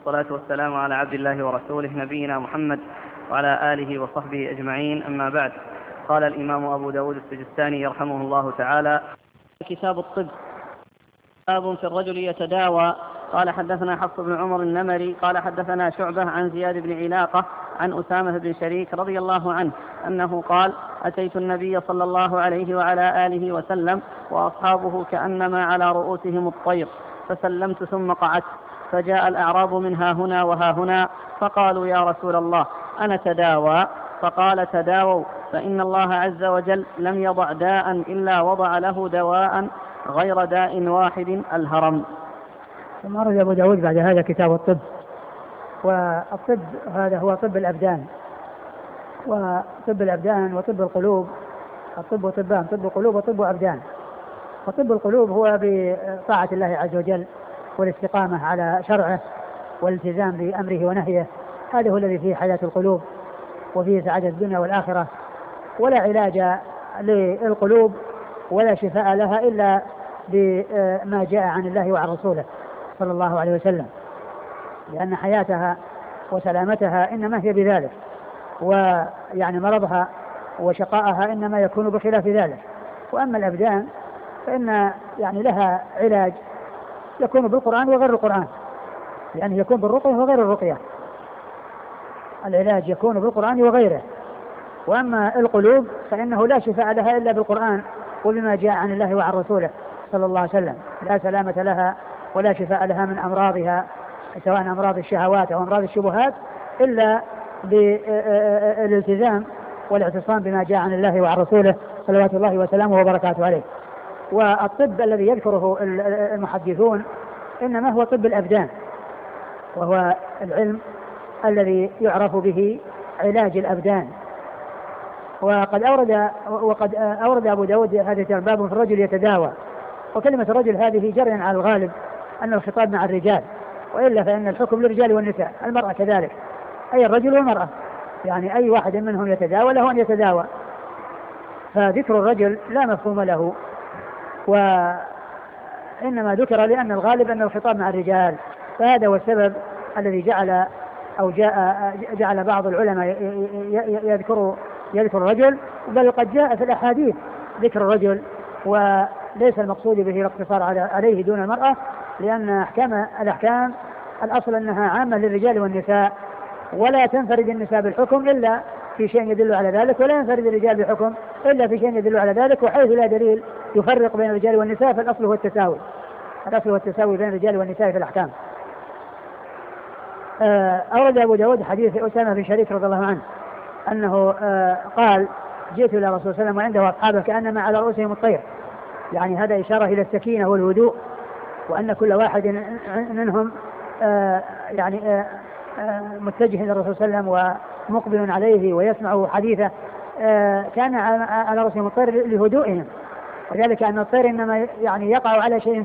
والصلاة والسلام على عبد الله ورسوله نبينا محمد وعلى آله وصحبه أجمعين، أما بعد. قال الإمام أبو داود السجستاني رحمه الله تعالى: كتاب الطب. باب في الرجل يتداوى. قال حدثنا حفص بن عمر النمري قال حدثنا شعبة عن زياد بن علاقة عن أسامة بن شريك رضي الله عنه أنه قال: أتيت النبي صلى الله عليه وعلى آله وسلم وأصحابه كأنما على رؤوسهم الطير، فسلمت ثم قعدت، فجاء الأعراب من ها هنا وها هنا، فقالوا: يا رسول الله أنا تداوى؟ فقال: تداووا، فإن الله عز وجل لم يضع داء إلا وضع له دواء غير داء واحد: الهرم. ثم أورد أبو داود بعد هذا كتاب الطب. والطب هذا هو طب الأبدان، وطب الأبدان وطب القلوب. الطب طبان: طب القلوب وطب أبدان. وطب القلوب هو بطاعة الله عز وجل والاستقامة على شرعه والالتزام بأمره ونهيه. هذا هو الذي فيه حياة القلوب وفيه سعادة الدنيا والآخرة. ولا علاج للقلوب ولا شفاء لها إلا بما جاء عن الله وعن رسوله صلى الله عليه وسلم، لأن حياتها وسلامتها إنما هي بذلك، ويعني مرضها وشقائها إنما يكون بخلاف ذلك. وأما الأبدان فإن يعني لها علاج يكون بالقرآن وغير القرآن، يعني يكون بالرقية وغير الرقية. العلاج يكون بالقرآن وغيره. وأما القلوب فإنه لا شفاء لها إلا بالقرآن وبما جاء عن الله وعن رسوله صلى الله عليه وسلم. لا سلامة لها ولا شفاء لها من أمراضها، سواء أمراض الشهوات أو أمراض الشبهات، إلا بالالتزام والاعتصام بما جاء عن الله وعن رسوله صلوات الله وسلامه وبركاته عليه. والطب الذي يذكره المحدثون إنما هو طب الأبدان، وهو العلم الذي يعرف به علاج الأبدان. وقد أورد أبو داود هذا الباب في الرجل يتداوى. وكلمة الرجل هذه جريا على الغالب أن الخطاب مع الرجال، وإلا فإن الحكم للرجال والنساء. المرأة كذلك، أي الرجل والمرأة، يعني أي واحد منهم يتداوى له أن يتداوى. فذكر الرجل لا مفهوم له، وإنما ذكر لأن الغالب أن الخطاب مع الرجال. فهذا هو السبب الذي جعل بعض العلماء يذكر الرجل، بل قد جاء في الأحاديث ذكر الرجل، وليس المقصود به الاقتصار عليه دون المرأة، لأن الأحكام الأصل أنها عامة للرجال والنساء، ولا تنفرد النساء بالحكم إلا في شيء يدل على ذلك، ولا ينفرد الرجال بالحكم إلا في شيء يدل على ذلك. وحيث لا دليل يفرق بين الرجال والنساء فالأصل هو التساوي. الأصل هو التساوي بين الرجال والنساء في الأحكام. أورد أبو داود حديث أسامة بن شريك رضي الله عنه أنه قال: جئت إلى رسول الله صلى الله عليه وسلم وعنده أصحابه كأنما على رؤوسهم الطير. يعني هذا إشارة إلى السكينة والهدوء، وأن كل واحد منهم متجه إلى الرسول صلى الله عليه وسلم ومقبل عليه ويسمع حديثه. كان على رؤوسهم الطير لهدوئهم، وذلك أن الطير إنما يعني يقع على شيء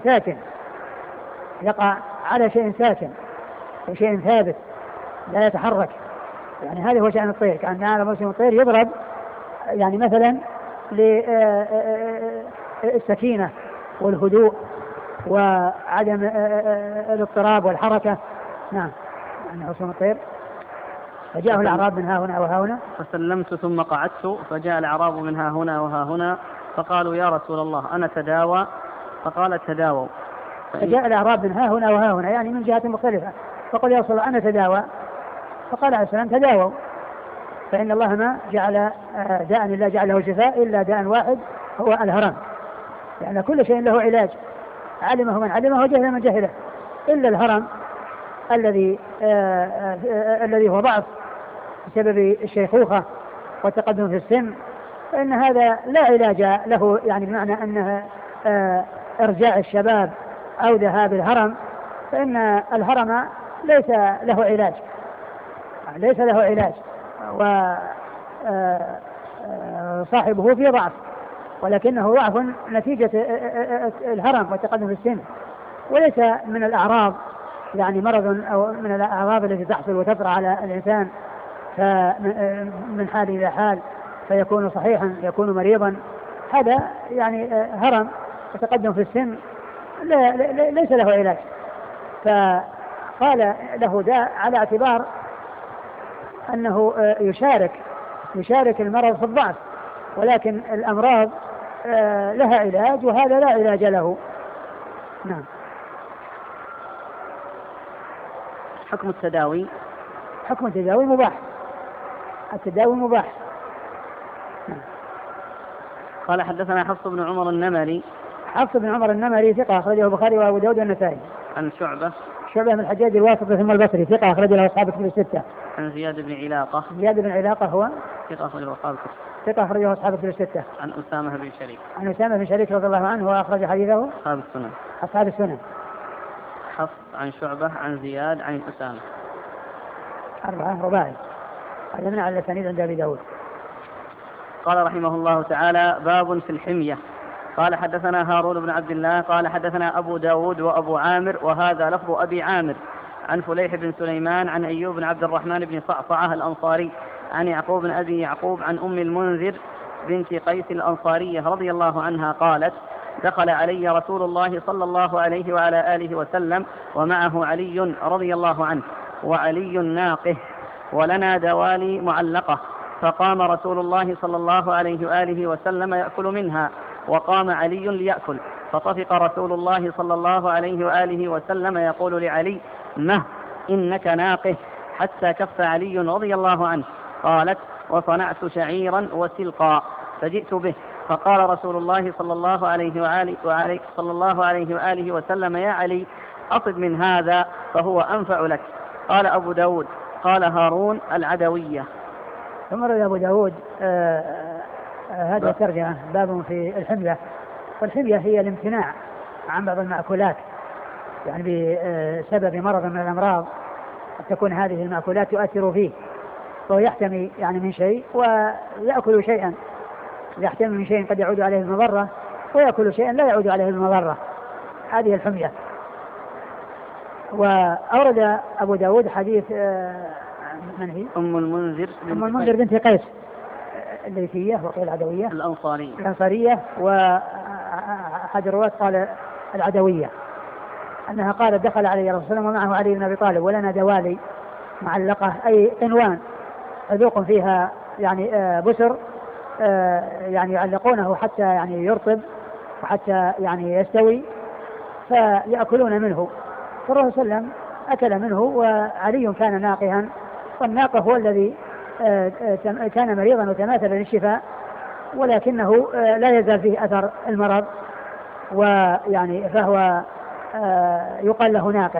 ساكن وشيء ثابت لا يتحرك. يعني هذا هو شأن الطير، كأن على رؤوسهم الطير يضرب يعني مثلا للسكينة والهدوء وعدم الاضطراب والحركة. نعم، يعني رؤوسهم الطير. فجاءه الأعراب من ها هنا وها هنا، فسلمت ثم قعدت، فجاء الأعراب من ها هنا وها هنا، فقالوا: يا رسول الله أنا تداوى؟ فقال: تداووا. فجاء الأعراب من ها هنا وها هنا، يعني من جهات مختلفة، فقال: يا رسول الله أنا تداوى؟ فقال عليه السلام: تداووا، فإن الله ما جعل داء إلا جعله شفاء إلا داء واحد هو الهرم. لأن كل شيء له علاج، علمه من علمه وجهله من جهله، إلا الهرم الذي هو ضعف بسبب الشيخوخة والتقدم في السن، فإن هذا لا علاج له، يعني بمعنى أنه إرجاع الشباب أو ذهاب الهرم، فإن الهرم ليس له علاج وصاحبه في ضعف، ولكنه ضعف نتيجة الهرم والتقدم في السن، وليس من الأعراض، يعني مرض أو من الأعراض التي تحصل وتطرأ على الإنسان من حال إلى حال فيكون صحيحا يكون مريضا. هذا يعني هرم وتقدم في السن ليس له علاج. قال له داء على اعتبار أنه يشارك المرض في الضعف، ولكن الأمراض لها علاج وهذا لا علاج له. نعم. حكم التداوي. حكم التداوي مباح، التداوي مباح. نعم. قال حدثنا حفص بن عمر النمري. حفص بن عمر النمري ثقة أخرجه البخاري وأبو داود والنسائي. عن شعبة. شعبة بن الحجاج الواسطي ثم البصري ثقة أخرجه له أصحاب الكتب الستة. عن زياد بن علاقة. زياد بن علاقة هو ثقة أخرجه أصحاب الكتب. ثقة أخرجه أصحاب الكتب الستة. عن أسامة بن شريك. عن أسامة بن شريك رضي الله عنه وأخرج حديثه أصحاب السنن. أصحاب السنن. حفص عن شعبة عن زياد عن أسامة. 4 رباعي. هذا من على الأسانيد عند أبي داود. قال رحمه الله تعالى: باب في الحمية. قال حدثنا هارون بن عبد الله قال حدثنا أبو داود وأبو عامر وهذا لفظ أبي عامر عن فليح بن سليمان عن أيوب بن عبد الرحمن بن صعصعة الأنصاري عن يعقوب بن أبي يعقوب عن أم المنذر بنت قيس الأنصارية رضي الله عنها قالت: دخل علي رسول الله صلى الله عليه وعلى آله وسلم ومعه علي رضي الله عنه وعلي ناقه ولنا دوالي معلقة، فقام رسول الله صلى الله عليه وآله وسلم يأكل منها وقام علي ليأكل، فطفق رسول الله صلى الله عليه وآله وسلم يقول لعلي: مه إنك ناقه، حتى كف علي رضي الله عنه. قالت: وصنعت شعيرا وسلقا فجئت به، فقال رسول الله صلى الله عليه وآله وسلم: يا علي أصب من هذا فهو أنفع لك. قال أبو داود: قال هارون: العدوية. ثم روى أبو داود هذا ترجمة باب في الحمية. والحمية هي الامتناع عن بعض المأكولات، يعني بسبب مرض من الأمراض قد تكون هذه المأكولات تؤثر فيه، فهو يحتمي يعني من شيء ويأكل شيئا، يحتمي من شيء قد يعود عليه المضرة ويأكل شيئا لا يعود عليه المضرة، هذه الحمية. وأورد أبو داود حديث من هي؟ أم المنذر بنت قيس الليثية وقيل العدوية الأنصارية، وأحد الرواة قال العدوية، أنها قالت: دخل علي رسول الله ومعه علي بن أبي طالب ولنا دوالي معلقة، أي عنوان عذوق فيها يعني بسر يعني يعلقونه حتى يعني يرطب وحتى يعني يستوي فيأكلون منه. فالرسول صلى الله عليه وسلم أكل منه وعلي كان ناقها، والناقه هو الذي كان مريضا وتماثل للشفاء، ولكنه لا يزال فيه أثر المرض، ويعني فهو يقال له ناقه.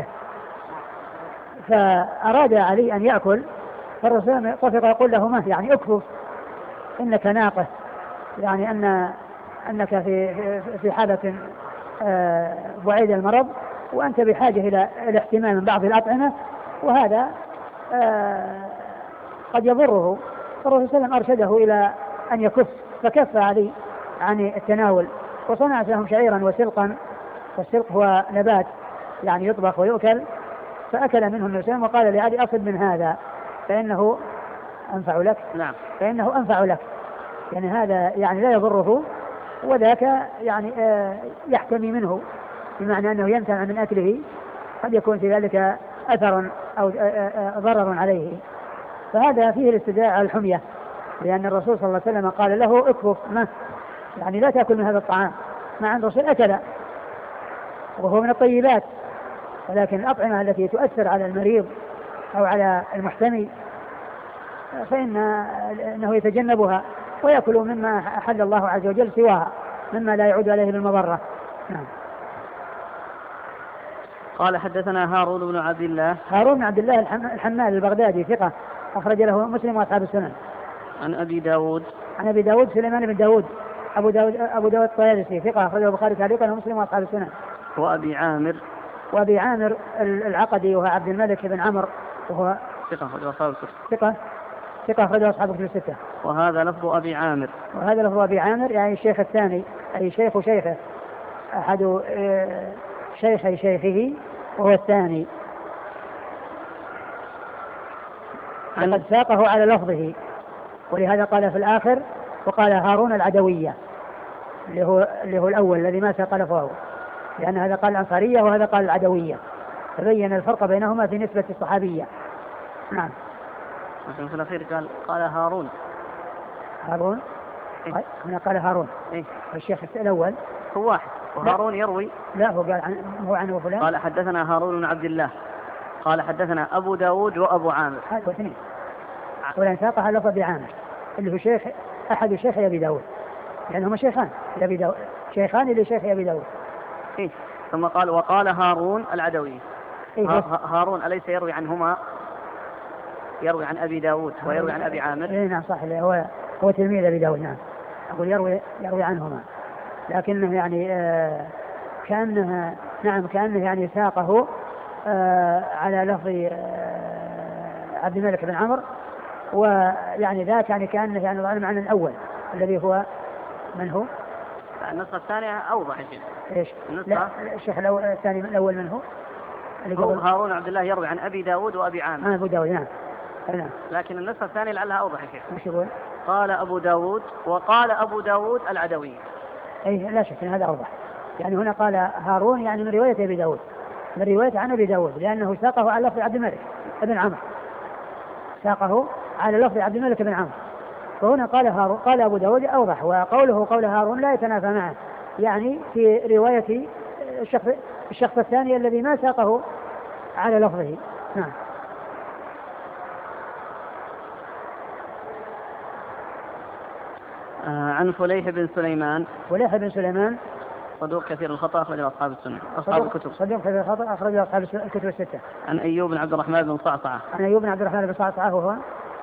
فأراد علي أن يأكل، فالرسول طفق يقول له: ما يعني اكفف إنك ناقه، يعني أنك في حالة بعيد المرض وأنت بحاجة إلى الاهتمام من بعض الأطعمة، وهذا قد يضره. فالرسول صلى الله عليه وسلم أرشده إلى أن يكف، فكف علي عن التناول، وصنعت لهم شعيرا وسلقا، والسلق هو نبات يعني يطبخ ويؤكل، فأكل منه النبي صلى الله عليه وسلم وقال لعلي: أصب من هذا فإنه أنفع لك. نعم. فإنه أنفع لك، يعني هذا يعني لا يضره، وذاك يعني يحتمي منه، بمعنى أنه يمتنع من أكله، قد يكون في ذلك أثر أو ضرر عليه. فهذا فيه الاستدعاء على الحمية، لأن الرسول صلى الله عليه وسلم قال له: اكفف ما يعني لا تأكل من هذا الطعام، مع أن الرسول أكل وهو من الطيبات، ولكن الأطعمة التي تؤثر على المريض أو على المحتمي فإنه يتجنبها ويأكل مما أحل الله عز وجل سواها، مما لا يعود عليه بالمضرة. نعم. قال حدثنا هارون بن عبد الله الحمال البغدادي ثقة أخرج له مسلم وأصحاب السنن. عن أبي داود سليمان بن داود أبو داود الطيالسي ثقة أخرجه البخاري تعليقا ومسلم وأصحاب السنن. وأبي عامر العقدي وهو عبد الملك بن عمرو وهو ثقة أخرجه أصحاب الكتب الستة. وهذا لفظ أبي عامر يعني الشيخ الثاني، أي شيخ شيخه، أحد شيخي شيخه وهو الثاني، قد ساقه على لفظه، ولهذا قال في الآخر وقال هارون العدوية اللي هو الأول الذي ما ساق لفظه، لأن هذا قال الأنصارية وهذا قال العدوية. فبين الفرق بينهما في نسبة الصحابية. نعم. مثلا في الأخير قال هارون. هارون هنا قال هارون. الشيخ الأول هو واحد وهارون يروي. لا هو قال هو عنه فلان. قال حدثنا هارون بن عبد الله قال حدثنا أبو داود وأبو عامر. هذا اثنين. ولن ساقها لفظ أبي عامر اللي هو شيخ أحد شيخ أبي داود، لأنهما شيخان لأبي داود، شيخان لشيخ أبي داود. ثم قال وقال هارون العدوي. هارون أليس يروي عنهما؟ يروي عن أبي داود ويروي عن أبي عامر. نعم صح، هو تلميذ أبي داود. نعم أقول يروي عنهما، لكنه يعني كأنه يعني ساقه على لفظ عبد الملك بن عمرو، ويعني ذاك يعني كأنه يعني المعنى الأول الذي هو من هو؟ النسخة الثانية أوضح شيء. إيش؟ لا الشيخ الثاني الأول من هو؟ هو هارون عبد الله يروي عن أبي داود وأبي عامر. أبو داود. نعم. لكن النسخة الثانية لعلها أوضح شيء. مش يقول؟ قال أبو داود وقال أبو داود العدوي. لا شك أن هذا أوضح. يعني هنا قال هارون يعني من رواية أبي داود، من رواية عن أبي داود، لأنه ساقه على لفظ عبد الملك بن عمرو، ساقه على لفظ عبد الملك بن عمرو. فهنا قال أبو داود أوضح، وقوله قول هارون لا يتنافى معه، يعني في رواية الشخص الثاني الذي ما ساقه على لفظه. نعم. عن فليح بن سليمان. فليح بن سليمان صدوق كثير الخطأ أخرجه أصحاب السنة أصحاب الكتب. صدوق كثير الخطأ أخرجه أصحاب الكتب الستة. عن أيوب بن عبد الرحمن بن صعصعة. عن أيوب بن عبد الرحمن بن صعصعة وهو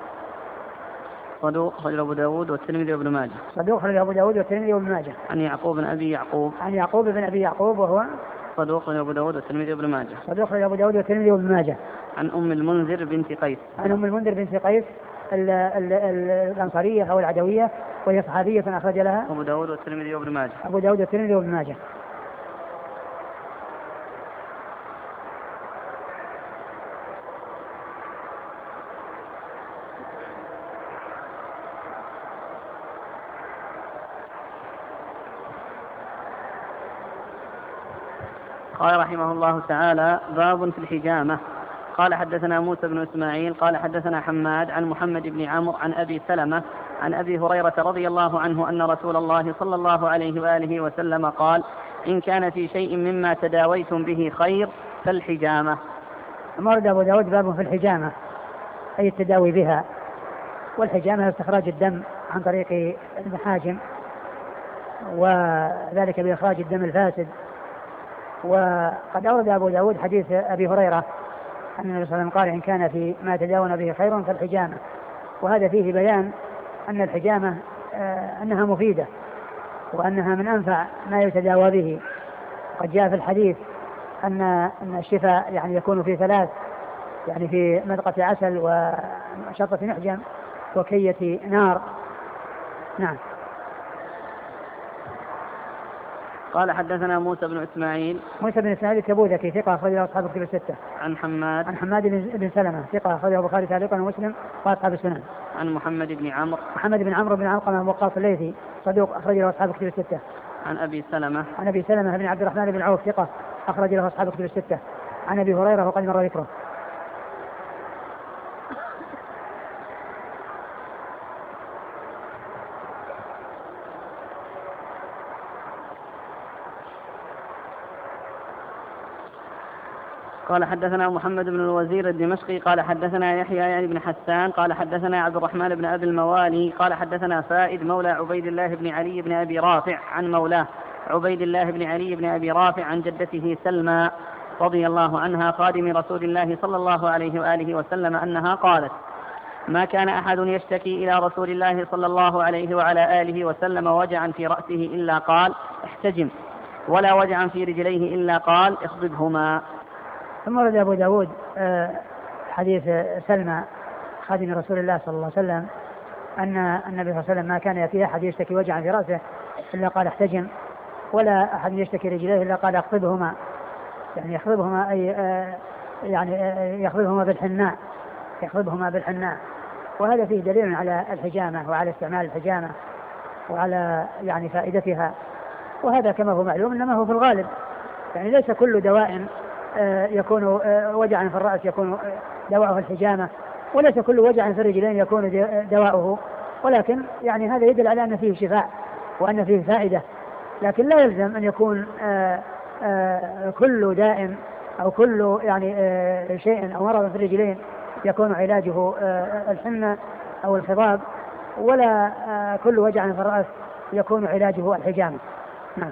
صدوق أخرجه أبو داود والترمذي وابن ماجه. صدوق أخرجه أبو داود والترمذي وابن ماجه. عن يعقوب بن أبي يعقوب. عن يعقوب بن أبي يعقوب وهو صدوق أخرجه أبو داود والترمذي وابن ماجه. صدوق أخرجه أبو داود والترمذي وابن ماجه. عن أم المنذر بنت قيس. عن أم المنذر بنت قيس الأنصارية أو العدوية، وهي صحابية أخرج لها أبو داود والترمذي وابن ماجه. أبو داود والترمذي وابن ماجه. قال رحمه الله تعالى باب في الحجامة. قال حدثنا موسى بن إسماعيل قال حدثنا حماد عن محمد بن عمرو عن أبي سلمة عن أبي هريرة رضي الله عنه أن رسول الله صلى الله عليه وآله وسلم قال إن كان في شيء مما تداويتم به خير فالحجامة. أمر أبو داود باب في الحجامة أي التداوي بها، والحجامة استخراج الدم عن طريق المحاجم، وذلك بإخراج الدم الفاسد. وقد أورد أبو داود حديث أبي هريرة أن النبي صلى الله عليه وسلم قال إن كان في ما تداون به خير فالحجامة، وهذا فيه بيان أن الحجامة أنها مفيدة وأنها من أنفع ما يتداوى به. قد جاء في الحديث أن الشفاء يعني يكون في ثلاث، يعني في مذقة عسل وشطة محجم وكية نار. نعم. قال حدثنا موسى بن إسماعيل. موسى بن إسماعيل التبوذكي ثقة أخرجه أصحاب الكتب الستة. عن حماد. عن حماد بن سلمة ثقة أخرجه البخاري تعليقا ومسلم وأصحاب السنن. عن محمد بن عمرو. محمد بن عمرو بن علقمة وقاص الليثي صدوق أخرجه أصحاب الكتب الستة. عن أبي سلمة. عن أبي سلمة بن عبد الرحمن بن عوف ثقة أخرج له أصحاب الكتب الستة. عن أبي هريرة وقد مر ذكره. قال حدثنا محمد بن الوزير الدمشقي قال حدثنا يحيى يعني بن حسان قال حدثنا عبد الرحمن بن أبي الموالي قال حدثنا فائد مولى عبيد الله بن علي بن أبي رافع عن مولاه عبيد الله بن علي بن أبي رافع عن جدته سلمى رضي الله عنها خادم رسول الله صلى الله عليه وآله وسلم أنها قالت ما كان أحد يشتكي إلى رسول الله صلى الله عليه وعلى آله وسلم وجعا في رأسه إلا قال احتجم، ولا وجعا في رجليه إلا قال اخضبهما. ثم ورد أبو داود حديث سلمى خادم رسول الله صلى الله عليه وسلم أن النبي صلى الله عليه وسلم ما كان يأتيه أحد يشتكي وجعا في رأسه إلا قال احتجم، ولا أحد يشتكي رجليه إلا قال اخضبهما، يعني يخضبهما أي يعني يخضبهما بالحناء، يخضبهما بالحناء. وهذا فيه دليل على الحجامة وعلى استعمال الحجامة وعلى يعني فائدتها، وهذا كما هو معلوم إنما هو في الغالب، يعني ليس كل دواء يكون وجعا في الرأس يكون دواءه الحجامة، وليس كل وجع في الرجلين يكون دواءه، ولكن يعني هذا يدل على أن فيه شفاء وأن فيه فائدة، لكن لا يلزم أن يكون كل داء أو كل يعني شيء أو مرض في الرجلين يكون علاجه الحمى أو الخضاب، ولا كل وجع في الرأس يكون علاجه الحجامة. نعم.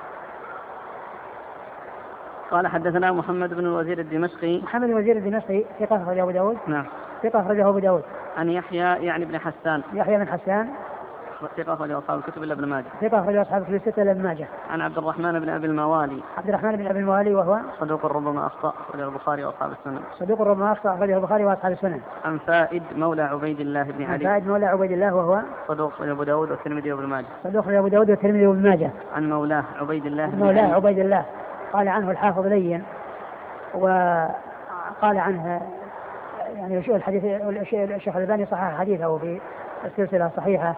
قال حدثنا محمد بن الوزير الدمشقي. محمد بن الوزير الدمشقي ثقة أخرجه أبو داود. نعم. ثقة أخرجه أبو داود. عن يحيى يعني بن حسان. يحيى بن حسان ثقة أخرجه أصحاب الكتب إلا ابن ماجه. ثقة أخرجه أصحاب الكتب الستة إلا ابن ماجه. عن عبد الرحمن بن أبي الموالي. عبد الرحمن بن أبي الموالي وهو صدوق ربما أخطأ أخرجه البخاري وأصحاب السنن. صدوق ربما أخطأ أخرجه البخاري وأصحاب السنن. عن فائد مولى عبيد الله بن علي. فائد مولى عبيد الله وهو صدوق أبو داود والترمذي وابن ماجه. صدوق أبو داود والترمذي وابن ماجه. عن مولاه عبيد الله بن مولاه علي. عبيد الله قال عنه الحافظ لين، وقال عنه يعني الحديث الشيخ الألباني صحح حديثه في السلسلة الصحيحة،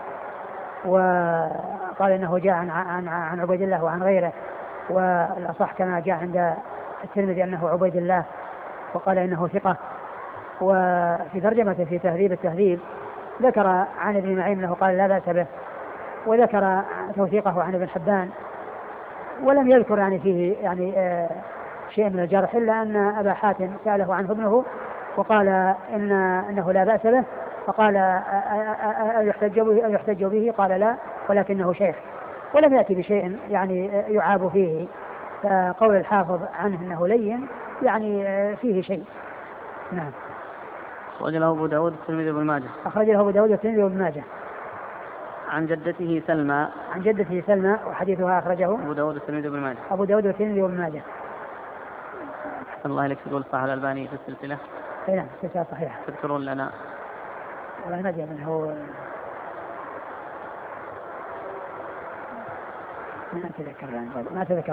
وقال إنه جاء عن عبيد الله وعن غيره، والأصح كما جاء عند الترمذي أنه عبيد الله، وقال إنه ثقة. وفي ترجمته في تهذيب التهذيب ذكر عن ابن معين أنه قال لا بأس به، وذكر توثيقه عن ابن حبان، ولم يذكر يعني فيه يعني شيء من الجرح، إلا أن أبا حاتم سأله عنه ابنه وقال إنه لا بأس به، فقال يحتج به؟ قال لا، ولكنه شيخ، ولم يأتي بشيء يعني يعاب فيه، فقول الحافظ عنه أنه لين يعني فيه شيء. نعم. أخرج له أبو داود والترمذي وابن ماجه. أخرج له أبو داود والترمذي وابن ماجه. عن جدته سلمى. عن جدته سلمى وحديثها أخرجه أبو داود والترمذي وابن ماجه. أبو داود والترمذي وابن ماجه. أحسن الله إليك، تقول صح الألباني في السلسلة. أي نعم السلسلة صحيحة. تذكرون لنا. والله ما أدري من هو، ما أتذكر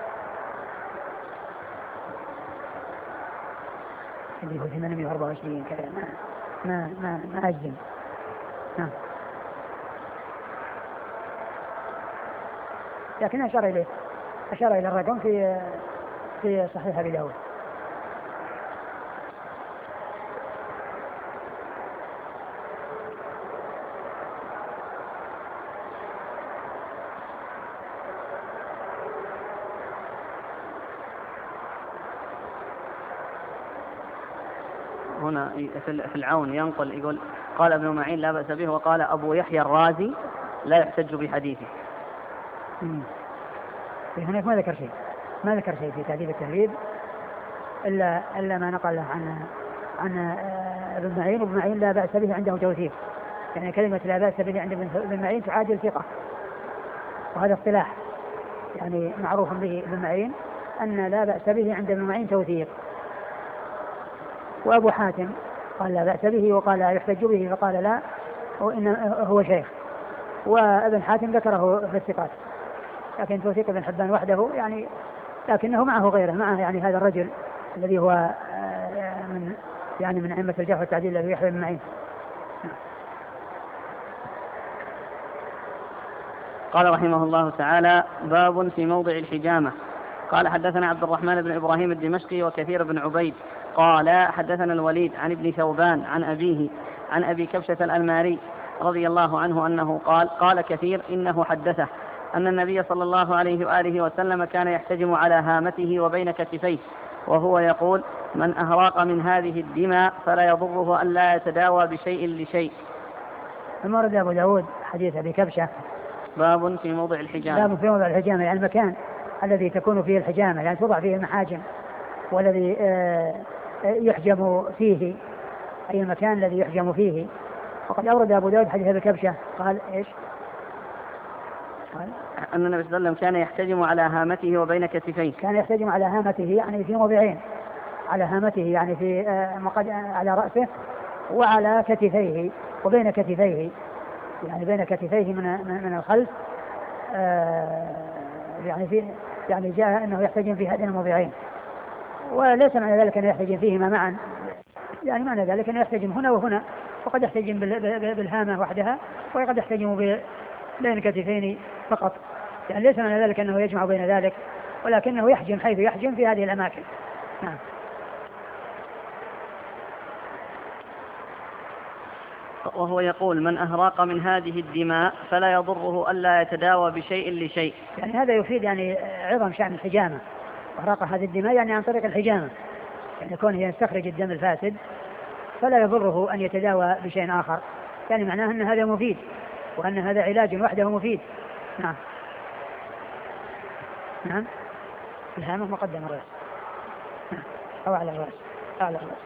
اللي هو 824 كذا، ما أجزم. نعم. لكن أشار إلى الرقم في صحيح أبي داود. هنا في العون ينقل يقول قال ابن معين لا بأس به، وقال أبو يحيى الرازي لا يحتج بحديثه. هناك ما ذكر شيء في تهذيب التهذيب إلا ما نقله عن ابن معين. وابن معين لا بأس به عنده توثيق، يعني كلمة لا بأس به عند ابن معين تعادل ثقة، وهذا اصطلاح يعني معروف به ابن معين أن لا بأس به عند ابن معين توثيق. وأبو حاتم قال لا بأس به وقال لا يحتج به، فقال لا هو شيخ. وابن حاتم ذكره في الثقات، لكن توثيق ابن حبان وحده يعني، لكنه معه غيره، معه يعني هذا الرجل الذي هو من أئمة الجرح والتعديل الذي يحيى بن معين. قال رحمه الله تعالى: باب في موضع الحجامة. قال حدثنا عبد الرحمن بن إبراهيم الدمشقي وكثير بن عبيد قال حدثنا الوليد عن ابن ثوبان عن أبيه عن أبي كبشة الألماري رضي الله عنه أنه قال كثير إنه حدثه أن النبي صلى الله عليه وآله وسلم كان يحتجم على هامته وبين كتفيه وهو يقول: من أهراق من هذه الدماء فلا يضره أن لا يتداوى بشيء لشيء. ثم ورد أبو داود حديث أبي كبشة باب في موضع الحجامة. باب في موضع الحجامة، يعني المكان الذي تكون فيه الحجامة، يعني توضع فيه المحاجم، والذي يحجم فيه، أي المكان الذي يحجم فيه. وقد أورد أبو داود حديث أبي كبشة قال إيش؟ قال أن النبي صلى الله عليه وسلم كان يحتجم على هامته وبين كتفيه. كان يحتجم على هامته يعني في موضعين، على هامته يعني في على رأسه وعلى كتفيه وبين كتفيه، يعني بين كتفيه من الخلف، يعني جاء أنه يحتجم في هذين الموضعين، وليس معنى ذلك أنه يحتجم فيهما معا، يعني معنى ذلك أنه يحتجم هنا وهنا، وقد يحتجم بالهامة وحدها، وقد يحتجم بين كتفين فقط، يعني ليس معنى ذلك أنه يجمع بين ذلك، ولكنه يحجم حيث يحجم في هذه الأماكن، نعم. وهو يقول: من أهراق من هذه الدماء فلا يضره ألا يتداوى بشيء لشيء. يعني هذا يفيد يعني عظم شأن الحجامة، إهراق هذه الدماء يعني عن طريق الحجامة، يعني كونه يستخرج الدم الفاسد فلا يضره أن يتداوى بشيء آخر، يعني معناه أن هذا مفيد وأن هذا علاج وحده مفيد. نعم. نعم. الهامة مقدم الرأس، نعم. أو على الرأس، أعلى الرأس.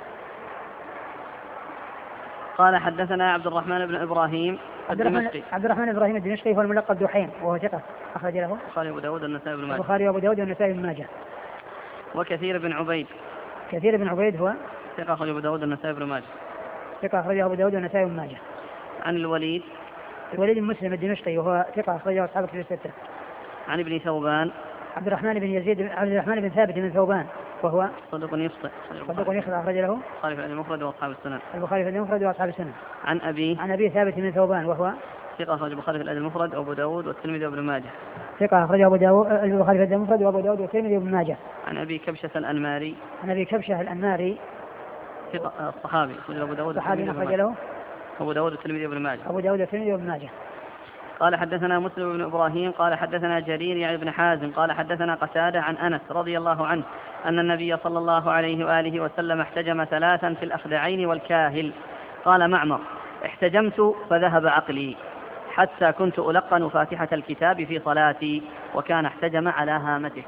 قال: حدثنا عبد الرحمن بن إبراهيم الدمشقي. عبد الرحمن الإبراهيم الدمشقي هو الملقب دحيم، وهو ثقة أخرج له البخاري وأبو داود والنسائي بن ماجه. البخاري وأبو داود والنسائي بن ماجه. وكثير بن عبيد. كثير بن عبيد هو ثقة أخرج أبو داود والنسائي بن ماجه. ثقة أخرجه أبو داود والنسائي بن ماجه. عن الوليد بن مسلم الدمشقي وهو ثقة أخرجه أصحاب الكتب الستة. عن ابن ثوبان عبد الرحمن بن ثابت بن ثوبان وهو صدوق يخطئ أخرج له البخاري في الأدب المفرد وأصحاب السنن. البخاري في الأدب المفرد وأصحاب السنن. عن أبي ثابت بن ثوبان وهو ثقة أخرج البخاري في الأدب المفرد وأبو داود والترمذي وابن ماجه. ثقة أخرجه البخاري في الأدب المفرد وأبو داود والترمذي وابن ماجه. عن أبي كبشة الأنماري. ثقة الصحابي أبو داود الصحابي أخرج له أبو داود والترمذي وابن ماجه. قال: حدثنا مسلم بن إبراهيم قال: حدثنا جرير يعني بن حازم قال: حدثنا قتادة عن أنس رضي الله عنه أن النبي صلى الله عليه وآله وسلم احتجم 3 في الأخدعين والكاهل. قال معمر: احتجمت فذهب عقلي حتى كنت ألقن فاتحة الكتاب في صلاتي وكان احتجم على هامته.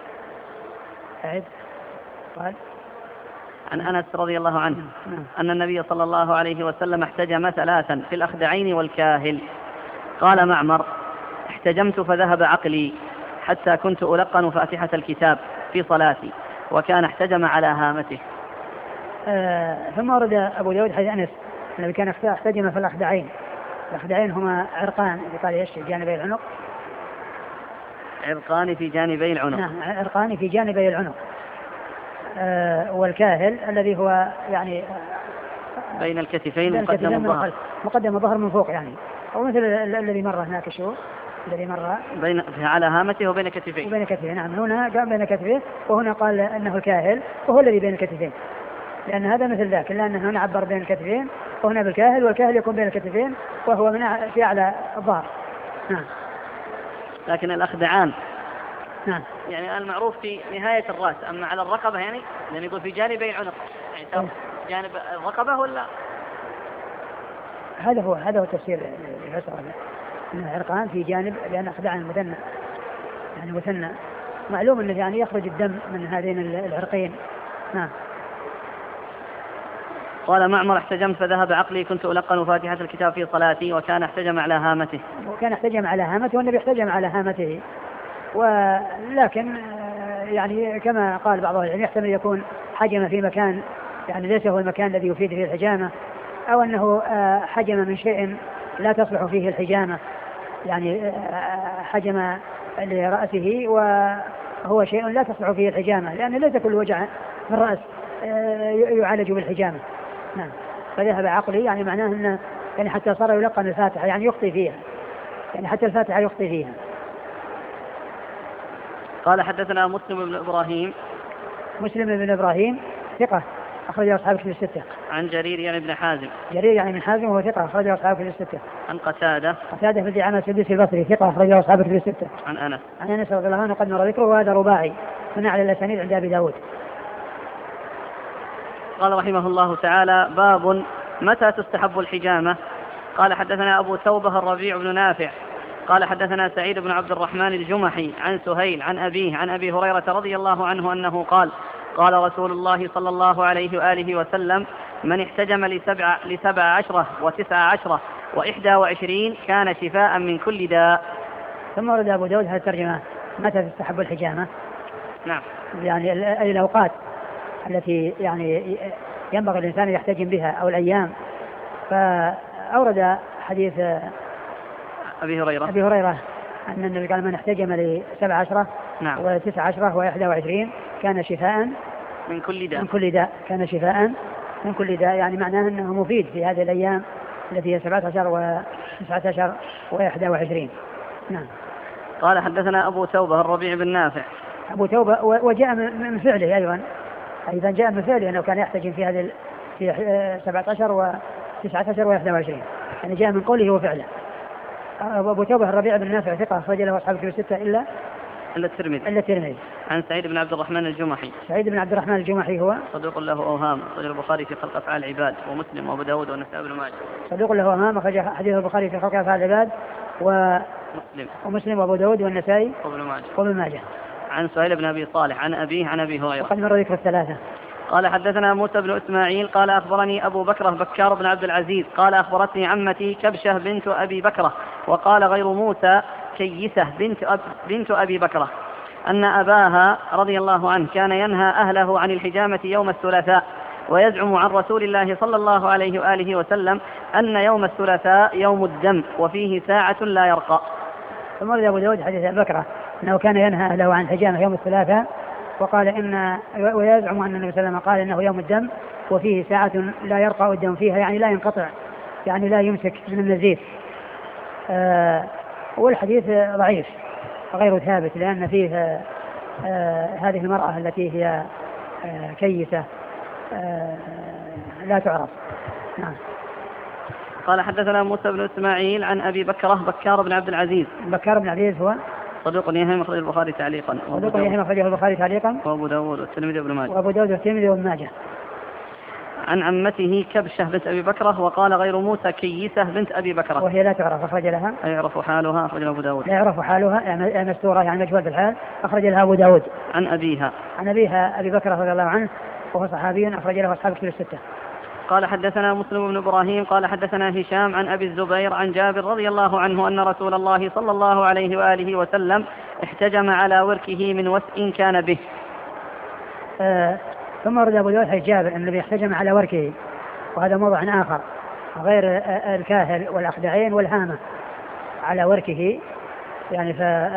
قال عن أنس رضي الله عنه أن النبي صلى الله عليه وسلم احتجم 3 في الأخدعين والكاهل. قال معمر: احتجمت فذهب عقلي حتى كنت ألقن فاتحة الكتاب في صلاتي وكان احتجم على هامته. ثم ورد أبو داود حديث أنس الذي كان احتجم في الأخدعين. الأخدعين هما عرقان يقال ايش في جانبي العنق. عرقان في جانبي العنق. نعم، عرقان في جانبي العنق. والكاهل الذي هو يعني بين الكتفين مقدم الظهر من فوق، يعني أو مثل الذي مر هناك الذي مر على هامته وبين كتفيه. نعم، هنا قال بين كتفيه وهنا قال أنه الكاهل وهو الذي بين الكتفين، لأن هذا مثل ذاك، لأن هنا عبر بين الكتفين وهنا بالكاهل، والكاهل يكون بين الكتفين وهو في أعلى الظهر. نعم. لكن الأخدعان نعم يعني المعروف في نهاية الرأس، أما على الرقبة يعني لأن يقول في جانبي العنق، يعني جانب الرقبة ولا هذا هو التفسير اللي فسر أنه عرقان في جانب، لأن أخدعان مثنى، يعني مثنى معلوم أنه يعني يخرج الدم من هذين العرقين. نعم. قال معمر: احتجمت فذهب عقلي كنت ألقن فاتحة الكتاب في صلاتي وكان احتجم على هامته. والنبي احتجم على هامته، ولكن يعني كما قال بعض العلماء يحتمل يكون حجم في مكان يعني ليس هو المكان الذي يفيد فيه الحجامة، أو أنه حجم من شيء لا تصلح فيه الحجامة، يعني حجم لرأسه وهو شيء لا تصلح فيه الحجامة، لأن ليس كل وجع في الرأس يعالج بالحجامة. نعم. فذهب عقلي يعني معناه أنه يعني حتى صار يلقن الفاتحة، يعني يخطي فيها، يعني حتى الفاتحة يخطي فيها. قال: حدثنا مسلم بن إبراهيم ثقة أخرجه أصحاب الكتب الستة. عن جرير يعني بن حازم وهو ثقة أخرجه أصحاب الكتب الستة. عن قتادة بن دعامة السدوسي البصري ثقة أخرجه أصحاب الكتب الستة. عن أنس رضي الله عنه قد مر ذكره، وهذا رباعي من أعلى الأسانيد عند أبي داود. قال رحمه الله تعالى: باب متى تستحب الحجامة. قال: حدثنا أبو توبة الربيع بن نافع قال: حدثنا سعيد بن عبد الرحمن الجمحي عن سهيل عن أبيه عن أبي هريرة رضي الله عنه أنه قال: قال رسول الله صلى الله عليه وآله وسلم: من احتجم ل17 و19 و21 كان شفاء من كل داء. ثم ورد أبو داود هذه الترجمة: متى تستحب الحجامة. نعم. يعني الأوقات التي يعني ينبغي الإنسان يحتجم بها أو الأيام. فأورد حديث أبي هريرة أن النبي قال: من احتجم ل17 نعم و19 و21 كان شفاء من كل داء. كان شفاء من كل داء، يعني معناه أنه مفيد في هذه الأيام التي هي 17 و19 و21. نعم. قال: حدثنا أبو توبة الربيع بن نافع. أبو توبة وجاء من فعله أيضا أيضا جاء من فعله أنه كان يحتجم في هذه في 17 و19 و21، يعني جاء من قوله وفعله. أبو توبة الربيع بن نافع ثقة أخرج له أصحاب الكتب الستة إلا الترمذي. عن سعيد بن عبد الرحمن الجمحي. سعيد بن عبد الرحمن الجمحي هو صدوق له أوهام، أخرج البخاري في خلق أفعال العباد ومسلم وأبو داود والنسائي بن ماجه. صدوق له أوهام، أخرج حديث البخاري في خلق أفعال العباد ومسلم وأبو داود والنسائي وابن ماجه. عن سهيل بن أبي صالح عن أبيه عن أبي هريرة وقد مر ذكر الثلاثة. قال حدثنا موسى بن إسماعيل قال أخبرني أبو بكرة بكار بن عبد العزيز قال أخبرتني عمتي كبشة بنت أبي بكرة وقال غير موسى كيسة بنت أبي بكرة أن أباها رضي الله عنه كان ينهى أهله عن الحجامة يوم الثلاثاء، ويزعم عن رسول الله صلى الله عليه وآله وسلم أن يوم الثلاثاء يوم الدم وفيه ساعة لا يرقى. ثم رد أبو داود حديث أبي بكرة أنه كان ينهى أهله عن الحجامة يوم الثلاثاء، وقال ويزعم أن النبي صلى الله عليه وسلم قال إنه يوم الدم وفيه ساعة لا يرقى الدم فيها، يعني لا ينقطع، يعني لا يمسك من النزيف. والحديث ضعيف غير ثابت، لأن فيه هذه المرأة التي هي كيسة لا تعرف. نعم. قال حدثنا موسى بن إسماعيل عن أبي بكرة بكار بن عبد العزيز. بكار بن عبد العزيز هو صدوق يهم أخرج البخاري تعليقا وأبو داود والترمذي وابن ماجه. عن عمته كبشة بنت أبي بكرة وقال غير موسى كيسة بنت أبي بكرة وهي لا تعرف، أخرج لها لا يعرف حالها، أخرج أبو داود. لا يعرف حالها يعني مستورة، يعني مجهول بالحال، أخرج لها أبو داود. عن أبيها أبي بكرة رضي الله عنه وهو صحابي أخرج له أصحاب الكتب الستة. قال حدثنا مسلم بن إبراهيم قال حدثنا هشام عن أبي الزبير عن جابر رضي الله عنه أن رسول الله صلى الله عليه وآله وسلم احتجم على وركه من وسء كان به. ثم ورد أبو داود حديث جابر أن النبي احتجم على وركه، وهذا موضع آخر غير الكاهل والأخدعين والهامة، على وركه، يعني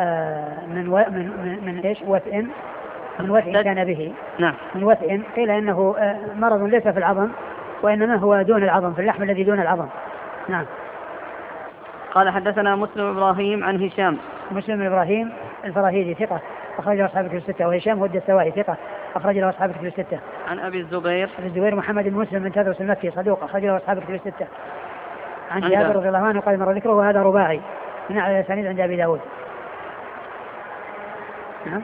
من إيش وسء، من وسء كان به. نعم. من وسء قيل إنه مرض ليس في العظم، وإنما هو دون العظم، في اللحم الذي دون العظم. نعم. قال حدثنا مسلم إبراهيم عن هشام. مسلم بن إبراهيم الفراهيدي ثقة أخرج له أصحاب الكتب الستة، وهشام هو الدستوائي ثقة أخرج له أصحاب الكتب الستة. عن أبي الزبير محمد بن مسلم بن تدرس المكي صدوق أخرج له أصحاب الكتب الستة. عن جابر رضي الله عنه قال مر ذكره، وهذا رباعي من أعلى الأسانيد عند أبي داود. نعم.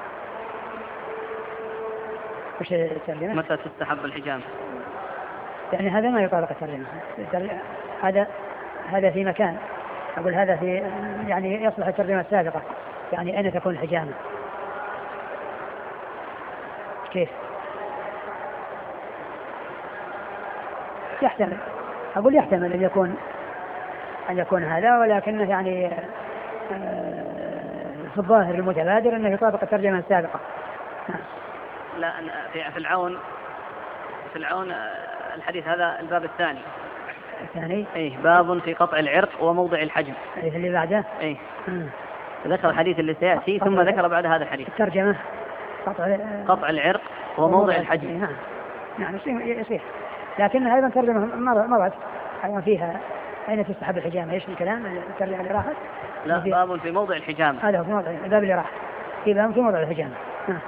وش الترجمة؟ متى تستحب الحجامة؟ يعني هذا ما يطابق الترجمة، هذا في مكان، أقول هذا في يعني يصلح الترجمة السابقة، يعني أين تكون الحجامة؟ كيف؟ يحتمل، أقول يحتمل أن يكون هذا، ولكنه يعني في الظاهر المتبادر أنه يطابق الترجمة السابقة. لا، في العون الحديث هذا الباب الثاني. ايه، باب في قطع العرق وموضع الحجم. ايه اللي بعده. ايه. ذكر الحديث اللي سيأتي ثم ذكر بعد هذا الحديث الترجمة قطع العرق وموضع الحجم. نعم يصيح، لكن أيضا ترجمة مرت أيضا فيها أين تستحب الحجامة. ايش الكلام الترجمة اللي راحت؟ لا، باب في موضع الحجامة. هذا في موضع الباب اللي راح، في باب في موضع الحجامة.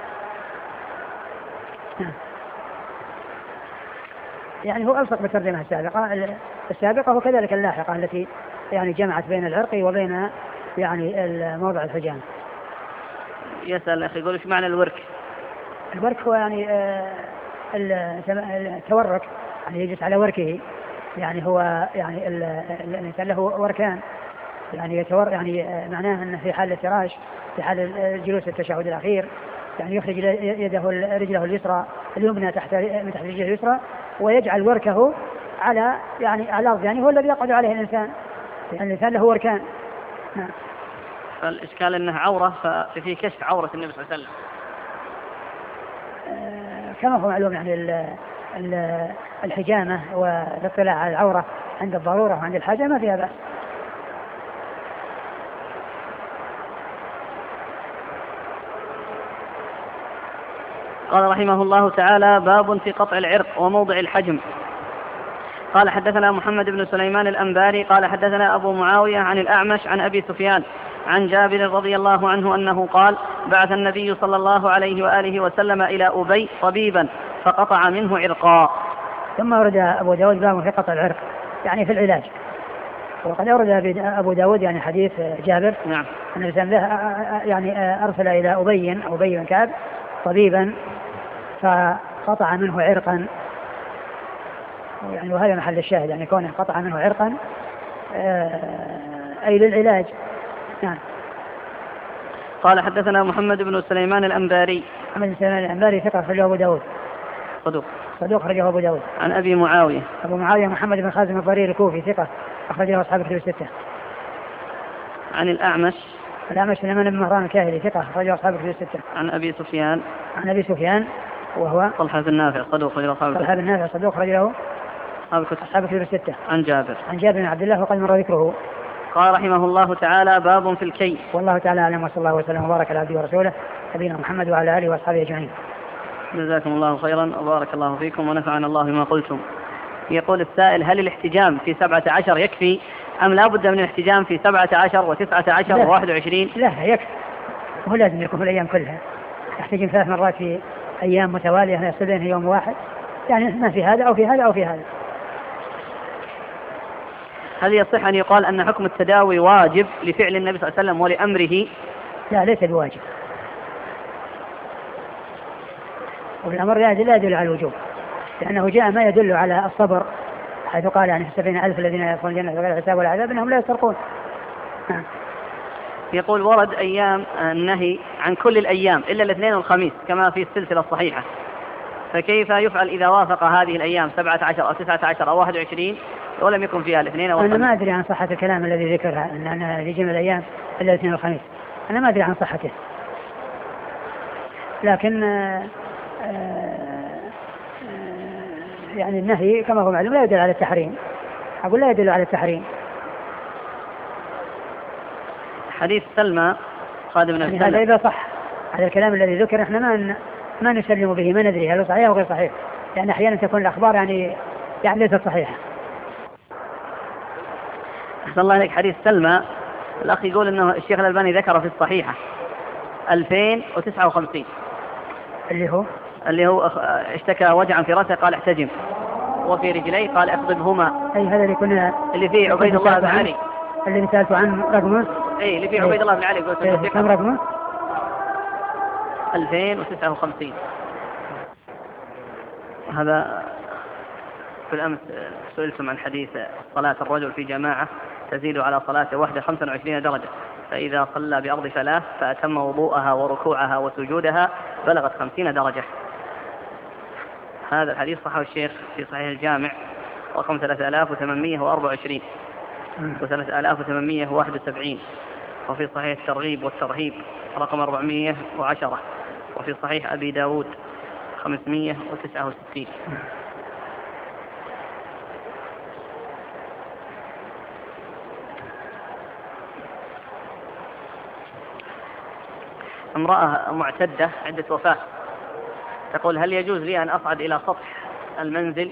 يعني هو ألصق بالترجمة السابقة وكذلك اللاحقة التي يعني جمعت بين العرق وبين يعني موضع الحجامة. يسأل أخي يقول إيش معنى الورك؟ الورك هو يعني التورك، يعني يجلس على وركه، يعني هو يعني الإنسان له وركان، يعني يعني معناه أنه في حال الافتراش، في حال الجلوس التشهد الأخير، يعني يخرج رجله اليسرى اليمنى تحت رجله اليسرى، ويجعل وركه على الأرض، يعني هو الذي يقعد عليه الإنسان، يعني الإنسان له وركان. نعم. فالإشكال أنه عورة، ففي كشف عورة النبي صلى الله عليه وسلم. كما هو معلوم، يعني الحجامة والاطلاع على العورة عند الضرورة وعند الحاجة ما فيها بأس. قال رحمه الله تعالى: باب في قطع العرق وموضع الحجم. قال حدثنا محمد بن سليمان الأنباري قال حدثنا أبو معاوية عن الأعمش عن أبي سفيان عن جابر رضي الله عنه أنه قال: بعث النبي صلى الله عليه وآله وسلم إلى أبي طبيبا فقطع منه عرقا. ثم ورد أبو داود باب في قطع العرق يعني في العلاج. وقد أورد أبو داود يعني حديث جابر نعم أن يعني أرسل إلى أبي بن كعب طبيبا فقطع منه عرقا، يعني وهذا محل الشاهد يعني كونه قطع منه عرقا أي للعلاج. نعم. قال حدثنا محمد بن سليمان الأنباري. محمد بن سليمان الأنباري ثقة أخرجه أبو داود. صدوق أخرجه أبو داود. عن أبي معاوية. أبو معاوية محمد بن خازم الضرير الكوفي ثقة أخرجه أصحاب الكتب الستة. عن الأعمش سليمان بن مهران الكاهلي ثقة أخرجه أصحاب الكتب الستة. عن أبي سفيان وهو طلحة بن نافع صدوق أخرجه أصحاب الكتب الستة. عن جابر بن عبد الله وقد مر ذكره. قال رحمه الله تعالى باب في الكي. والله تعالى أعلم وصلى الله وسلم وبارك على عبده ورسوله نبينا محمد وعلى آله وأصحابه أجمعين. جزاكم الله خيرا وبارك الله فيكم ونفعنا الله بما قلتم. يقول السائل: هل الاحتجام في 17 يكفي أم لا بد من الاحتجام في 17 و19 و21؟ لا يكفي، هو لازم يكون في الأيام كلها. يحتجم 3 مرات في أيام متوالية يصل بينها يوم واحد، يعني ما في هذا أو في هذا أو في هذا. هل يصح أن يقال أن حكم التداوي واجب لفعل النبي صلى الله عليه وسلم ولأمره؟ لا، ليس بواجب، والأمر لا يدل على الوجوب، لأنه جاء ما يدل على الصبر، حيث قال يعني في 70,000 الذين يدخلون الجنة بغير حساب ولا عذاب إنهم لا يسرقون. يقول: ورد أيام النهي عن كل الأيام إلا الاثنين والخميس كما في السلسلة الصحيحة، فكيف يفعل إذا وافق هذه الأيام 17 أو 19 أو 21 ولم يكن فيها الاثنين والخميس؟ أنا ما أدري عن صحة الكلام الذي ذكرها أن في جميع الأيام إلا الاثنين والخميس، أنا ما أدري عن صحته، لكن يعني النهي كما هو معلوم لا يدل على التحريم، أقول لا يدل على التحريم. حديث سلمى خادم النبي هذا إذا صح، هذا الكلام الذي ذكر احنا ما نسلم به، ما ندري هل هو صحيح أو غير صحيح، لأن أحيانا تكون الأخبار يعني ليست صحيحة. أحسن الله إليك. حديث سلمى الأخ يقول أنه الشيخ الألباني ذكر في الصحيحة 2059 اللي هو اشتكى وجعا في رأسه قال احتجم، وفي رجليه قال اخضبهما. أي هذا اللي كنا اللي فيه عبيد الله بن علي اللي سألته عن رقمه. اي اللي فيه عبيد الله بن علي قلت كم رقمه؟ 2059. هذا في الأمس سئلتم عن حديث صلاة الرجل في جماعة تزيد على صلاته وحده 25 درجة، فإذا صلى بأرض فلاة فأتم وضوءها وركوعها وسجودها بلغت 50 درجة. هذا الحديث صححه الشيخ في صحيح الجامع رقم 3824 و3871، وفي صحيح الترغيب والترهيب رقم 410، وفي صحيح أبي داود 569. امرأة معتدة عدة وفاة تقول: هل يجوز لي أن أصعد إلى سطح المنزل؟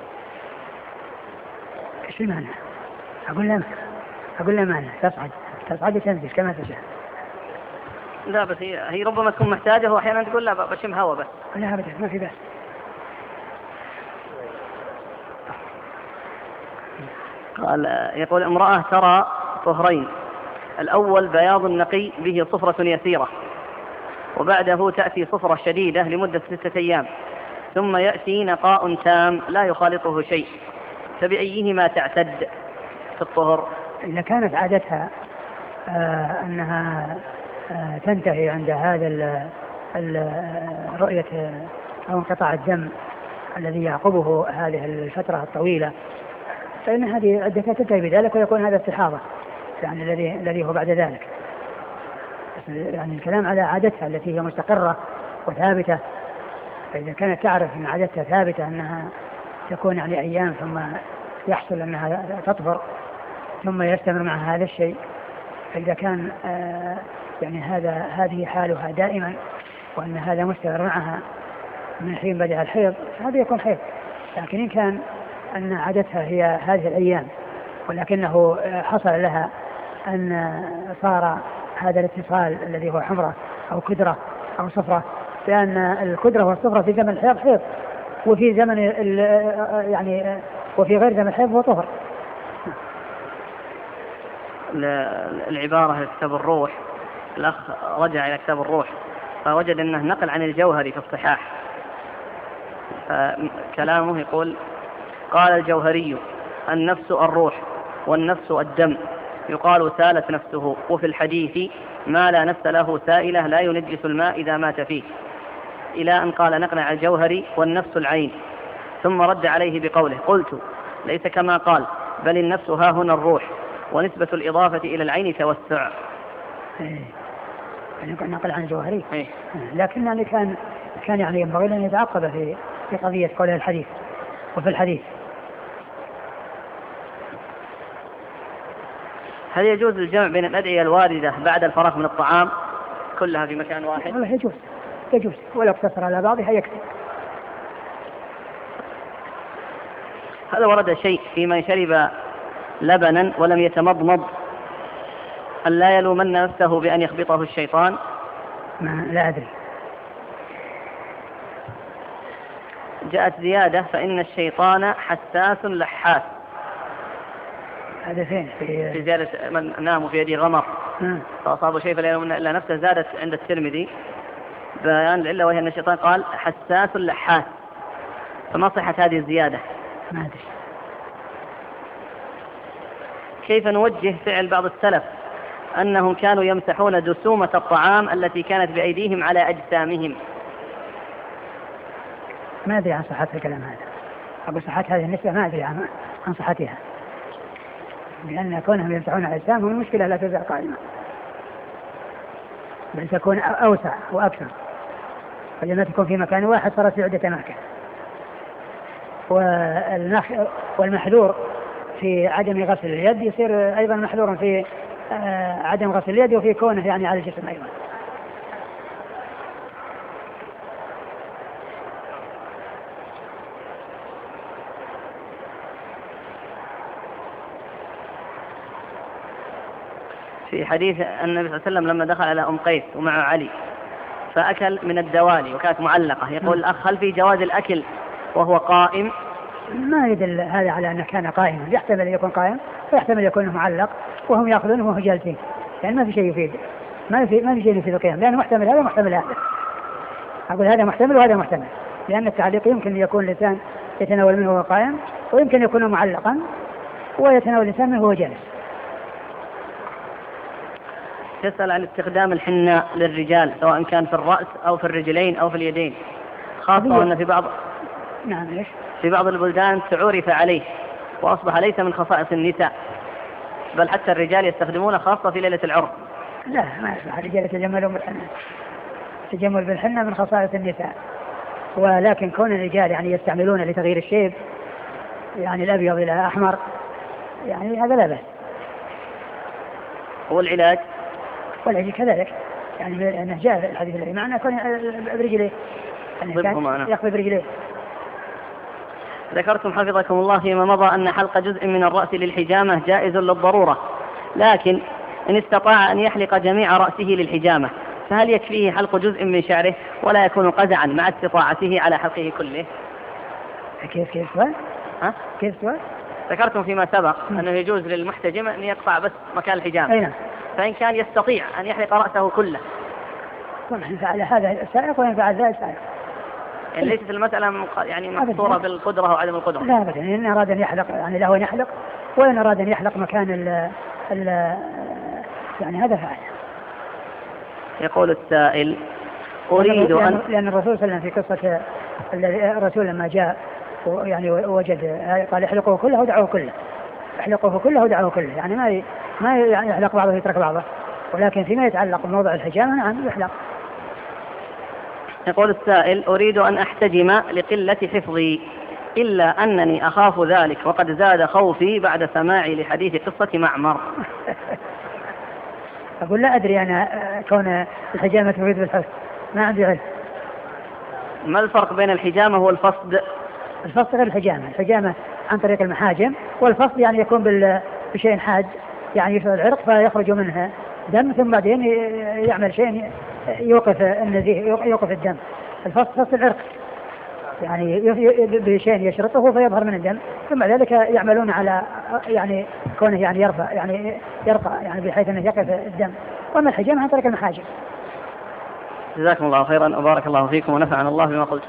ايش المعنى؟ أقول له معنى تصعد وتنزل كما تشاء. لا بس هي ربما تكون محتاجة، وأحيانا تقول لا بشم هوا بس. لا أبدا ما في بأس. يقول: امرأة ترى طهرين، الأول بياض نقي به صفرة يسيرة، وبعده تأتي صفرة شديدة لمدة 6 أيام، ثم يأتي نقاء تام لا يخالطه شيء، فبأيهما تعتد في الطهر؟ إذا كانت عادتها أنها تنتهي عند هذا رؤية أو انقطاع الدم الذي يعقبه هذه الفترة الطويلة، فإن هذه عدتها تنتهي بذلك ويكون هذا استحاضة يعني الذي هو بعد ذلك. يعني الكلام على عادتها التي هي مستقرة وثابتة، فإذا كانت تعرف أن عادتها ثابتة أنها تكون يعني أيام ثم يحصل أنها تطهر ثم يستمر مع هذا الشيء، فإذا كان يعني هذه حالها دائما وأن هذا مستمر معها من حين بدأ الحيض هذا يكون حيض. لكن إن كان أن عادتها هي هذه الأيام ولكنه حصل لها أن صار هذا الاتصال الذي هو حمرة أو كدرة أو صفرة، لأن الكدرة والصفرة في زمن الحيض حيض، وفي زمن يعني وفي غير زمن الحيض هو طهر. العبارة في كتاب الروح، الأخ رجع إلى كتاب الروح فوجد أنه نقل عن الجوهري في الصحاح، فكلامه يقول: قال الجوهري: النفس الروح والنفس الدم، يقال سالت نفسه، وفي الحديث: ما لا نفس له سائلة لا ينجس الماء إذا مات فيه، إلى أن قال نقل عن الجوهري: والنفس العين، ثم رد عليه بقوله: قلت: ليس كما قال، بل النفس ها هنا الروح، ونسبة الإضافة إلى العين توسع. يعني نقل عن الجوهري، لكن يعني كان يعني ينبغي أن يتعقب في قضية قول الحديث. وفي الحديث: هل يجوز الجمع بين الأدعية الواردة بعد الفراغ من الطعام كلها في مكان واحد؟ والله يجوز ولو اقتصر على بعضها يكفي. هل ورد شيء في من شرب لبنا ولم يتمضمض أن لا يلومن نفسه بأن يخبطه الشيطان؟ لا أدري. جاءت زيادة: فإن الشيطان حساس لحاس. هذا فين؟ في زيادة: من نام في يده غمر فأصابه شيء فلا يلومن إلا نفسه. زادت عند الترمذي بيان العلة، وهي أن الشيطان قال حساس لحاس. فما صحة هذه الزيادة؟ ما أدري. كيف نوجه فعل بعض السلف أنهم كانوا يمسحون دسومة الطعام التي كانت بأيديهم على أجسامهم؟ ما أدري عن صحة الكلام هذا، أقول صحة هذه النسبة ما أدري عن صحتها، لأن كونهم يمسحون على أجسامهم المشكلة لا تزال قائمة، بل تكون أوسع وأكثر، فلما تكون في مكان واحد صارت في عدة أماكن. والمحذور في عدم غسل اليد يصير أيضا محذورا في عدم غسل اليد، وفي كونه يعني على الجسم أيضا. في حديث النبي صلى الله عليه وسلم لما دخل على أم قيس ومع علي فأكل من الدوالي وكانت معلقة، يقول الأخ: هل في جواز الأكل وهو قائم؟ ما يدل هذا على أنه كان قائما، يحتمل أن يكون قائم ويحتمل يكون معلق وهم يأخذونه وهم جالسين، يعني ما في شيء يفيد، ما في شيء يفيد القيام، لأنه محتمل هذا محتمل هذا. أقول هذا محتمل وهذا محتمل، لأن التعليق يمكن أن يكون الإنسان يتناول منه وهو قائم، ويمكن يكون معلقا ويتناول الإنسان منه وهو جالس. تسأل عن استخدام الحناء للرجال سواء كان في الرأس أو في الرجلين أو في اليدين، خاصة أن في بعض البلدان تعرف عليه وأصبح ليس من خصائص النساء، بل حتى الرجال يستخدمونه خاصة في ليلة العرس. لا، ما يصبح الرجال يتجملون بالحنة، التجمل بالحنة من خصائص النساء، ولكن كون الرجال يعني يستعملونه لتغيير الشيب، يعني الأبيض إلى أحمر، يعني هذا لا بأس. والعلاج كذلك، يعني أنه جاء الحديث الذي معنا كون برجليه، يقضي برجليه. ذكرتم حفظكم الله فيما مضى أن حلق جزء من الرأس للحجامة جائز للضرورة، لكن إن استطاع أن يحلق جميع رأسه للحجامة فهل يكفيه حلق جزء من شعره ولا يكون قزعا مع استطاعته على حلقه كله؟ كيف سؤال؟ ذكرتم فيما سبق أنه يجوز للمحتجم أن يقطع بس مكان الحجامة، فإن كان يستطيع أن يحلق رأسه كله فعل هذا السائق وينفع ذا السائق، يعني ليست المسألة يعني محصورة بالقدرة أو عدم القدرة. لا أبدا، إن أراد أن يحلق يعني له أن يحلق، وإن أراد أن يحلق مكان يعني هذا فعل. يقول السائل: أريد لأن الرسول صلى الله عليه وسلم في قصة الرسول لما جاء يعني وجد قال: احلقوه كله ودعوه كله، احلقوه كله ودعوه كله، يعني ما يعني يحلق بعضه يترك بعضه، ولكن فيما يتعلق بموضع الحجامة نعم يحلق. يقول السائل: أريد أن أحتجم لقلة حفظي، إلا أنني أخاف ذلك وقد زاد خوفي بعد سماعي لحديث قصة معمر. أقول لا أدري أنا كون الحجامة تفيد بالحفظ، ما عندي علم. ما الفرق بين الحجامة والفصد؟ الفصد غير الحجامة عن طريق المحاجم، والفصد يعني يكون بشيء حاد، يعني يفعل العرق فيخرج منها دم، ثم بعدين يعمل شيء يوقف النزيف، يوقف الدم. الفصد فصد العرق. يعني بشيء يشرطه فيظهر من الدم، ثم ذلك يعملون على يعني كونه يعني يرقى يعني بحيث انه يقف الدم. واما الحجامة عن طريق المحاجم. جزاكم الله خيرا وبارك الله فيكم ونفعنا الله بما قلت.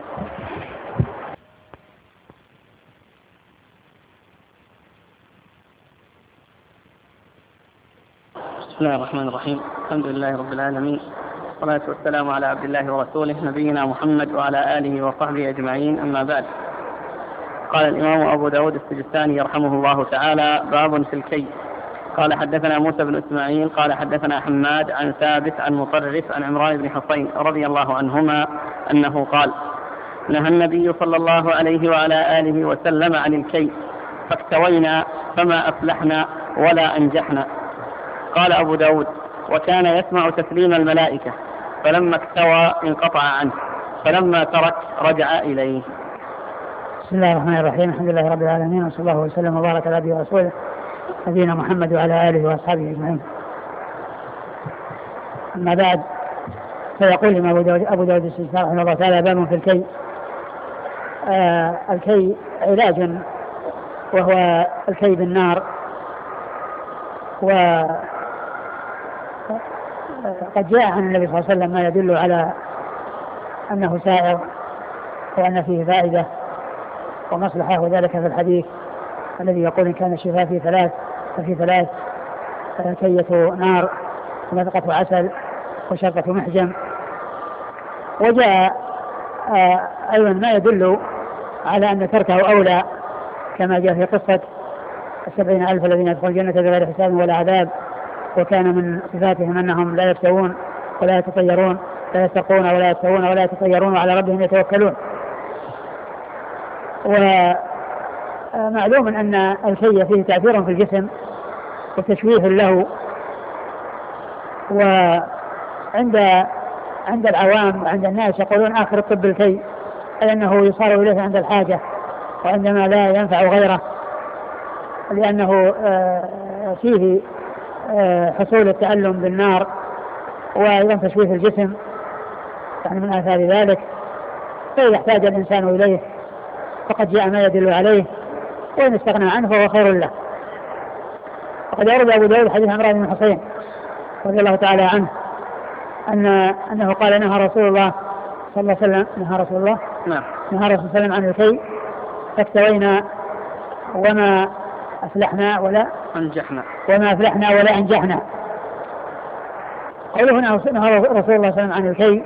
بسم الله الرحمن الرحيم. الحمد لله رب العالمين، والصلاة والسلام على عبد الله ورسوله نبينا محمد وعلى آله وصحبه أجمعين، أما بعد. قال الإمام أبو داود السجستاني يرحمه الله تعالى: باب في الكي. قال حدثنا موسى بن إسماعيل قال حدثنا حماد عن ثابت عن مطرف عن عمران بن حصين رضي الله عنهما أنه قال: نهى النبي صلى الله عليه وعلى آله وسلم عن الكي فاكتوينا فما أفلحنا ولا أنجحنا. قال أبو داود: وكان يسمع تسليم الملائكة، فلما اكتوى انقطع عنه، فلما ترك رجع إليه. بسم الله الرحمن الرحيم. الحمد لله رب العالمين، وصلى الله وسلم وبارك على عبده ورسوله نبينا محمد وعلى آله وأصحابه أجمعين. أما بعد، فيقول أبو داود السجستاني رحمه الله تعالى: باب في الكي. الكي علاج، وهو الكي بالنار. وقد جاء عن النبي صلى الله عليه وسلم ما يدل على أنه سائغ وأن فيه فائدة ومصلحة، وذلك في الحديث الذي يقول إن كان الشفاء في ثلاث ففي ثلاث: كية نار ومذقة عسل وشربة محجم. وجاء أيضا ما يدل على أن تركه أولى، كما جاء في قصة 70,000 الذين يدخلون الجنة بغير حساب ولا عذاب، وكان من صفاتهم أنهم لا يفتوون ولا يتطيرون، لا يستقون ولا يفتوون ولا يتطيرون وعلى ربهم يتوكلون. ومعلوم أن الكي فيه تأثير في الجسم وتشويه له، وعند العوام وعند الناس يقولون آخر الطب الكي، أي أنه يصار إليه عند الحاجة وعندما لا ينفع غيره، لأنه فيه حصول التألم بالنار وأيضا تشويه الجسم، يعني من آثار ذلك. فإذا احتاج الإنسان إليه فقد جاء ما يدل عليه، وإن استغنى عنه فهو خير له. وقد أورد أبو داود حديث عمران بن حصين رضي الله تعالى عنه أنه قال: نهى رسول الله صلى الله عليه وسلم نهى رسول الله صلى الله عليه وسلم عن الكي فاكتوينا وما أفلحنا ولا أنجحنا. قوله نهى رسول الله صلى الله عليه وسلم عن الكي،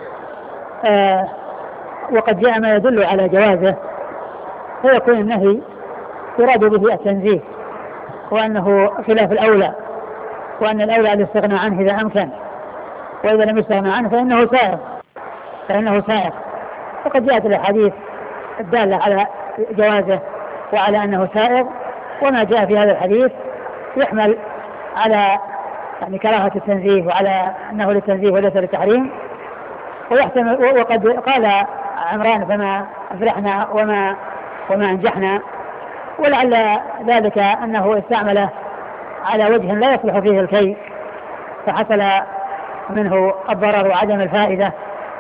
وقد جاء ما يدل على جوازه، فيكون النهي يراد به التنزيه، وأنه خلاف الأولى، وأن الأولى الاستغناء عنه إذا أمكن، وإذا لم يستغنى عنه فإنه سائغ. وقد جاءت الأحاديث الدالة على جوازه وعلى أنه سائغ، وما جاء في هذا الحديث يحمل على يعني كراهة التنزيه وعلى أنه للتنزيه وليس للتحريم. وقد قال عمران: فما أفلحنا وما أنجحنا، ولعل ذلك أنه استعمله على وجه لا يصلح فيه الكي، فحصل منه الضرر وعدم الفائدة.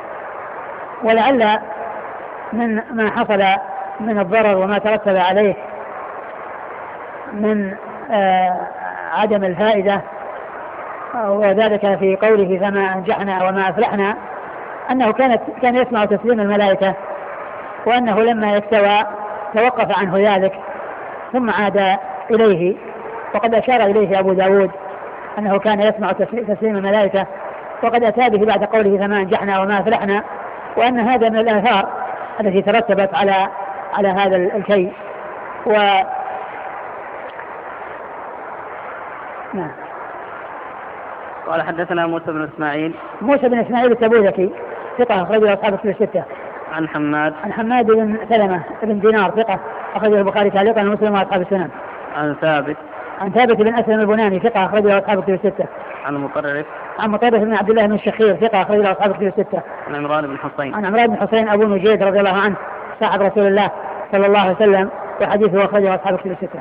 ولعل من ما حصل من الضرر وما ترتب عليه من عدم الفائدة، وذلك في قوله فما أنجحنا وما أفلحنا، أنه كان يسمع تسليم الملائكة، وأنه لما يكتوى توقف عنه ذلك ثم عاد إليه. وقد أشار إليه أبو داود أنه كان يسمع تسليم الملائكة، وقد أتى به بعد قوله فما أنجحنا وما أفلحنا، وأن هذا من الآثار التي ترتبت على هذا الكي. نعم. قال حدثنا موسى بن إسماعيل التبوذكي ثقة أخرجه أصحاب الكتب الستة. عن حماد بن سلمة بن دينار ثقة أخرجه البخاري تعليقا ومسلم وأصحاب السنن. عن ثابت بن أسلم البناني ثقة أخرجه أصحاب الكتب الستة. عن مطرف بن عبد الله بن الشخير ثقة أخرجه أصحاب الكتب الستة. عن عمران بن حصين أبو نجيد رضي الله عنه صاحب رسول الله صلى الله عليه وسلم، وحديثه أخرجه أصحاب الكتب الستة.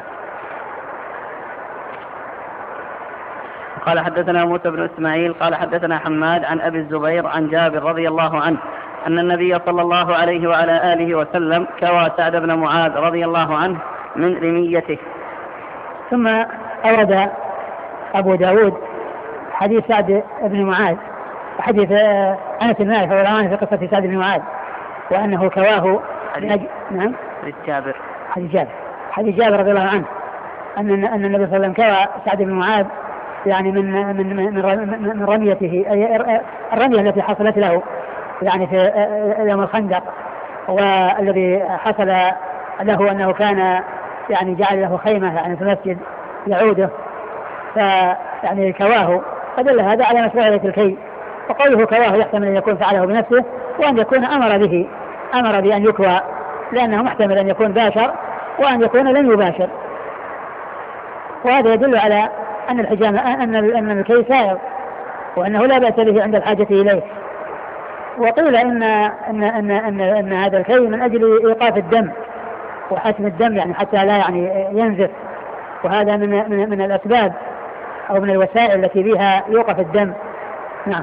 قال حدثنا موسى بن إسماعيل قال حدثنا حماد عن أبي الزبير عن جابر رضي الله عنه أن النبي صلى الله عليه وعلى آله وسلم كوى سعد بن معاذ رضي الله عنه من رميته. ثم أورد أبو داود حديث سعد بن معاذ وحديث أنس بن مالك رضي الله عنه في قصة سعد بن معاذ وأنه كواه. نعم. حديث جابر رضي الله عنه أن النبي صلى الله عليه وسلم كوى سعد بن معاذ يعني من رميته، الرمية التي حصلت له يعني في يوم الخندق، والذي حصل له أنه كان يعني جعل له خيمة يعني في المسجد يعوده، فيعني كواه، فدل هذا على مشروعية الكي. وقوله كواه يحتمل أن يكون فعله بنفسه، وأن يكون أمر بأن يكوى، لأنه محتمل أن يكون باشر وأن يكون لن يباشر. وهذا يدل على أن الحجامة أن الكي سائر، وأنه لا بأس به عند الحاجة إليه. وقيل إن هذا الكي من أجل إيقاف الدم وحسم الدم، يعني حتى لا يعني ينزف، وهذا من الأسباب أو من الوسائل التي بها يوقف الدم. نعم.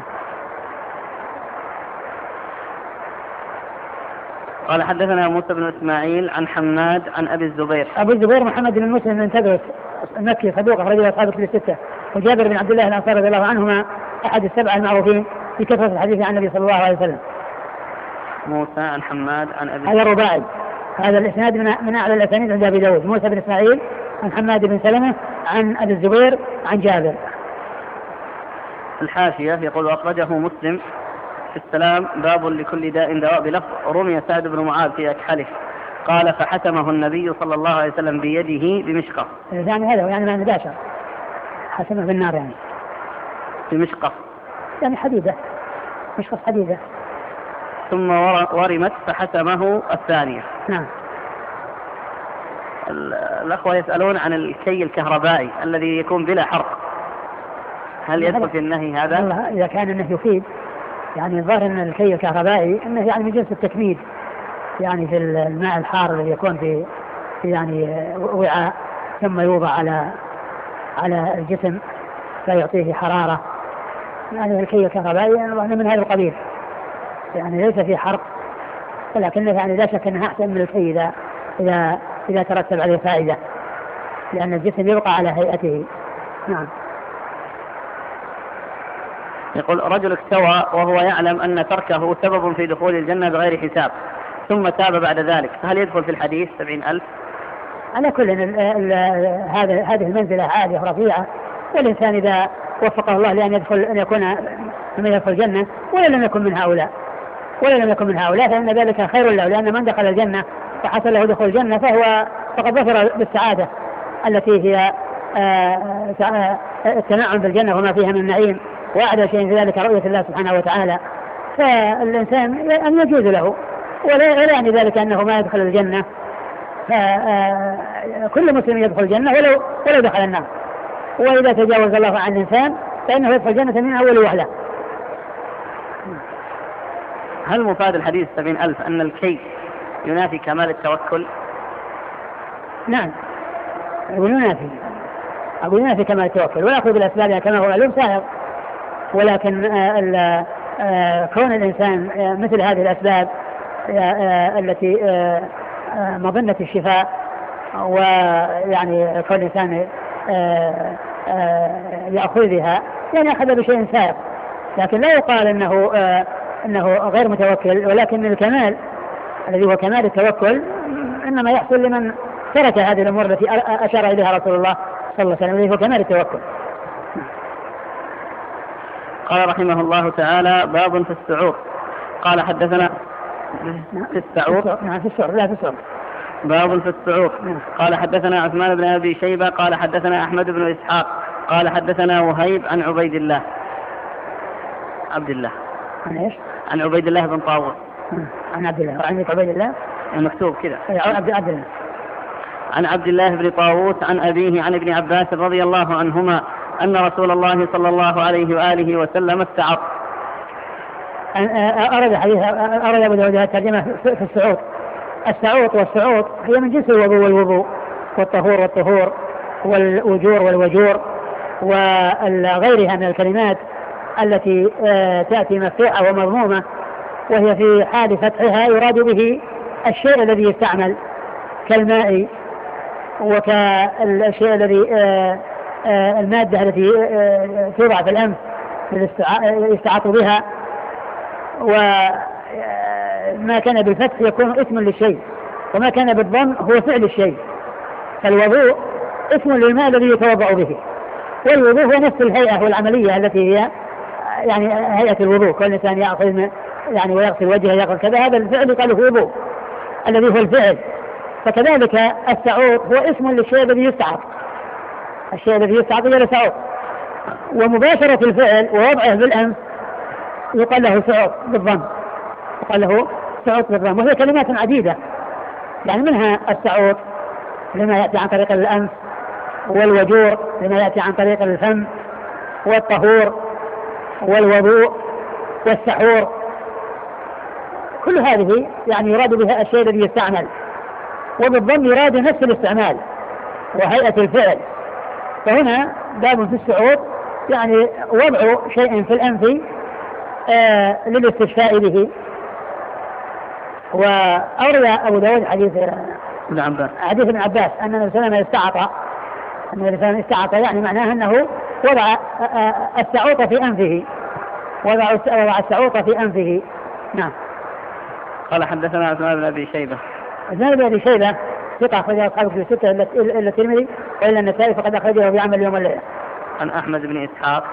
قال حدثنا موسى بن إسماعيل عن حماد عن أبي الزبير. أبو الزبير محمد بن مسلم بن تدرس المكي صدوق أخرجه أصحاب الكتب الستة. وجابر بن عبد الله الأنصاري رضي الله عنهما أحد السبعة المعروفين في كثرة الحديث عن النبي صلى الله عليه وسلم. موسى عن حماد عن أبي هذا الرباعي، هذا الإسناد من أعلى الأسانيد عند أبي داود. موسى بن إسماعيل عن حماد بن سلمة عن أبي الزبير عن جابر. الحاشية يقول أخرجه مسلم في السلام باب لكل داء دواء بلفظ رمي سعد بن معاذ في أكحله، قال فحتمه النبي صلى الله عليه وسلم بيده بمشقة. يعني هذا يعني ما نداشر حتمه بالنار يعني بمشقة يعني حديدة، مشقة حديدة. ثم ورمت فحتمه الثانية. نعم. الأخوة يسألون عن الكي الكهربائي الذي يكون بلا حرق، هل يدخل في النهي هذا؟ والله إذا كان النهي يفيد، يعني الظاهر أن الكي الكهربائي أنه يعني من جنس التكميد، يعني في الماء الحار الذي يكون في يعني وعاء ثم يوضع على الجسم فيعطيه حرارة، يعني الكي الكهربائي يعني من هذا القبيل، يعني ليس في حرق، ولكنه يعني لا شك أنه أحسن من الكي إذا ترتب عليه فائدة، لأن الجسم يبقى على هيئته. نعم. يقول رجل اكتوى وهو يعلم أن تركه سبب في دخول الجنة بغير حساب ثم تاب بعد ذلك، فهل يدخل في الحديث 70,000؟ على كل هذه المنزلة عالية رفيعة، والإنسان إذا وفقه الله لأن يكون من يدخل الجنة ولا لم يكن من هؤلاء فإن ذلك خير له، لأن من دخل الجنة وحصل له دخول الجنة فهو فقد ظفر بالسعادة التي هي التنعم بالجنة وما فيها من النعيم، وأعلى شيء في ذلك رؤية الله سبحانه وتعالى. فالإنسان أن يجوز له، ولا يعني ذلك أنه ما يدخل الجنة، كل مسلم يدخل الجنة ولو دخل النار، وإذا تجاوز الله عن الإنسان فإنه يدخل الجنة من أول وهلة. هل مفاد الحديث 70,000 أن الكي ينافي كمال التوكل؟ نعم، أقول ينافي كمال التوكل، ويأخذ بالأسباب كما هو معلوم سائر، ولكن كون الإنسان مثل هذه الأسباب التي مظنة الشفاء، ويعني كون الإنسان يأخذ بها يعني أخذ بشيء سائر، لكن لا يقال أنه غير متوكل، ولكن الكمال الذي هو كمال التوكل إنما يحصل لمن ترك هذه الأمور التي أشار إليها رسول الله صلى الله عليه وسلم، الذي هو كمال التوكل. قال رحمه الله تعالى باب في السعور. قال حدثنا في السعور. نعم في السعور، لا في السعور. باب في السعور. قال حدثنا عثمان بن أبي شيبة قال حدثنا أحمد بن إسحاق قال حدثنا وهيب عن عبيد الله عن ايش؟ عن عبيد الله بن طاووس. عن عبد الله، عندك عبيد الله المكتوب كذا. عبد الله. عن عبد الله بن طاووس عن أبيه عن ابن عباس رضي الله عنهما أن رسول الله صلى الله عليه وآله وسلم استعر. أرد أبو داود الترجمة في السعوط. السعوط والسعوط هي من جنس الوضوء والوضوء والطهور والطهور والوجور والوجور وغيرها من الكلمات التي تأتي مفتوحة ومضمومة وهي في حال فتحها يراد به الشيء الذي يستعمل كالماء وكالشيء الذي المادة التي توضع في الأنف يستعاط بها. وما كان بالفتح يكون اسم للشيء، وما كان بالضم هو فعل الشيء. فالوضوء اسم للماء الذي يتوضأ به، والوضوء هو نفس الهيئة والعملية التي هي يعني هيئة الوضوء، كل إنسان يأخذ يعني ويغسل وجهه يغسل كذا، هذا الفعل يقال له وضوء الذي هو الفعل. فكذلك السعوط هو اسم للشيء الذي يستعط، الشيء الذي يستعط هو سعوط. ومباشرة الفعل ووضعه بالأنف يقال له سعوط بالضم، يقال له سعوط بالضم. وهي كلمات عديدة، يعني منها السعوط لما يأتي عن طريق الأنف، والوجور لما يأتي عن طريق الفم، والطهور والوضوء والسحور، كل هذه يعني يراد بها الشيء الذي يستعمل. وبالضم يراد نفس الاستعمال وهيئة الفعل. فهنا باب في السعوط يعني وضع شيء في الأنف للاستشفاء به. وأروى أبو داود حديث ابن عباس أن النبي صلى الله عليه وسلم استعط، يعني معناه أنه وضع السعوط في أنفه، وضع السعوط في أنفه. نعم. قال حدثنا عثمان بن أبي شيبة. عثمان بن أبي شيبة ثقة أخرجه أصحاب الكتب الستة إلا الترمذي وإلا النسائي فقد أخرجه بعمل اليوم والليلة. عن أحمد بن إسحاق.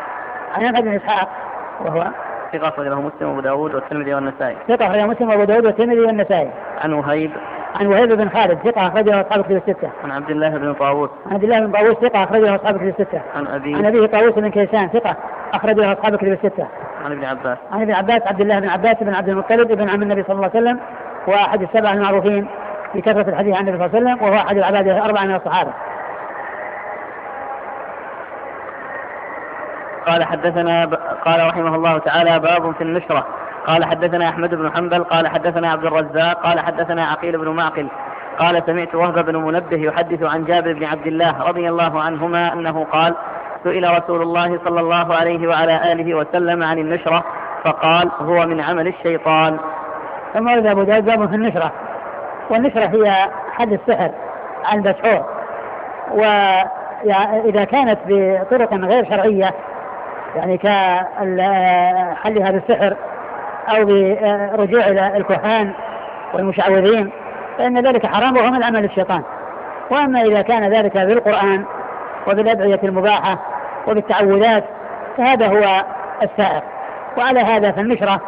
وهو ثقة أخرجه مسلم وأبو داود والترمذي والنسائي. ثقة أخرجه مسلم وأبو داود والترمذي والنسائي. عن وهيب بن خالد ثقة أخرجه أصحاب الكتب الستة. عن عبد الله بن طاووس. ثقة أخرجه أصحاب الكتب الستة. عن أبيه طاووس بن كيسان ثقة أخرجه أصحاب الكتب الستة. عن ابن عباس عبد الله بن عباس بن عبد المطلب ابن عم النبي صلى الله عليه وسلم، وأحد السبع المعروفين بكثرة الحديث عن النبي صلى الله عليه وسلم، وهو أحد العبادة الأربعة من الصحابة. قال رحمه الله تعالى: باب في النشرة. قال حدثنا أحمد بن حنبل قال حدثنا عبد الرزاق قال حدثنا عقيل بن معقل قال سمعت وهب بن منبه يحدث عن جابر بن عبد الله رضي الله عنهما أنه قال: سئل رسول الله صلى الله عليه وعلى آله وسلم عن النشرة فقال: هو من عمل الشيطان. ثم ورد أبو داود باب في النشرة. والنشرة هي حد السحر عند السحور، وإذا كانت بطرق غير شرعية يعني كحلها بالسحر أو برجوع إلى الكهان والمشعوذين فإن ذلك حرام وهو من عمل الشيطان. وأما إذا كان ذلك بالقرآن وبالأدعية المباحة وبالتعوذات فهذا هو السائر. وعلى هذا فالنشرة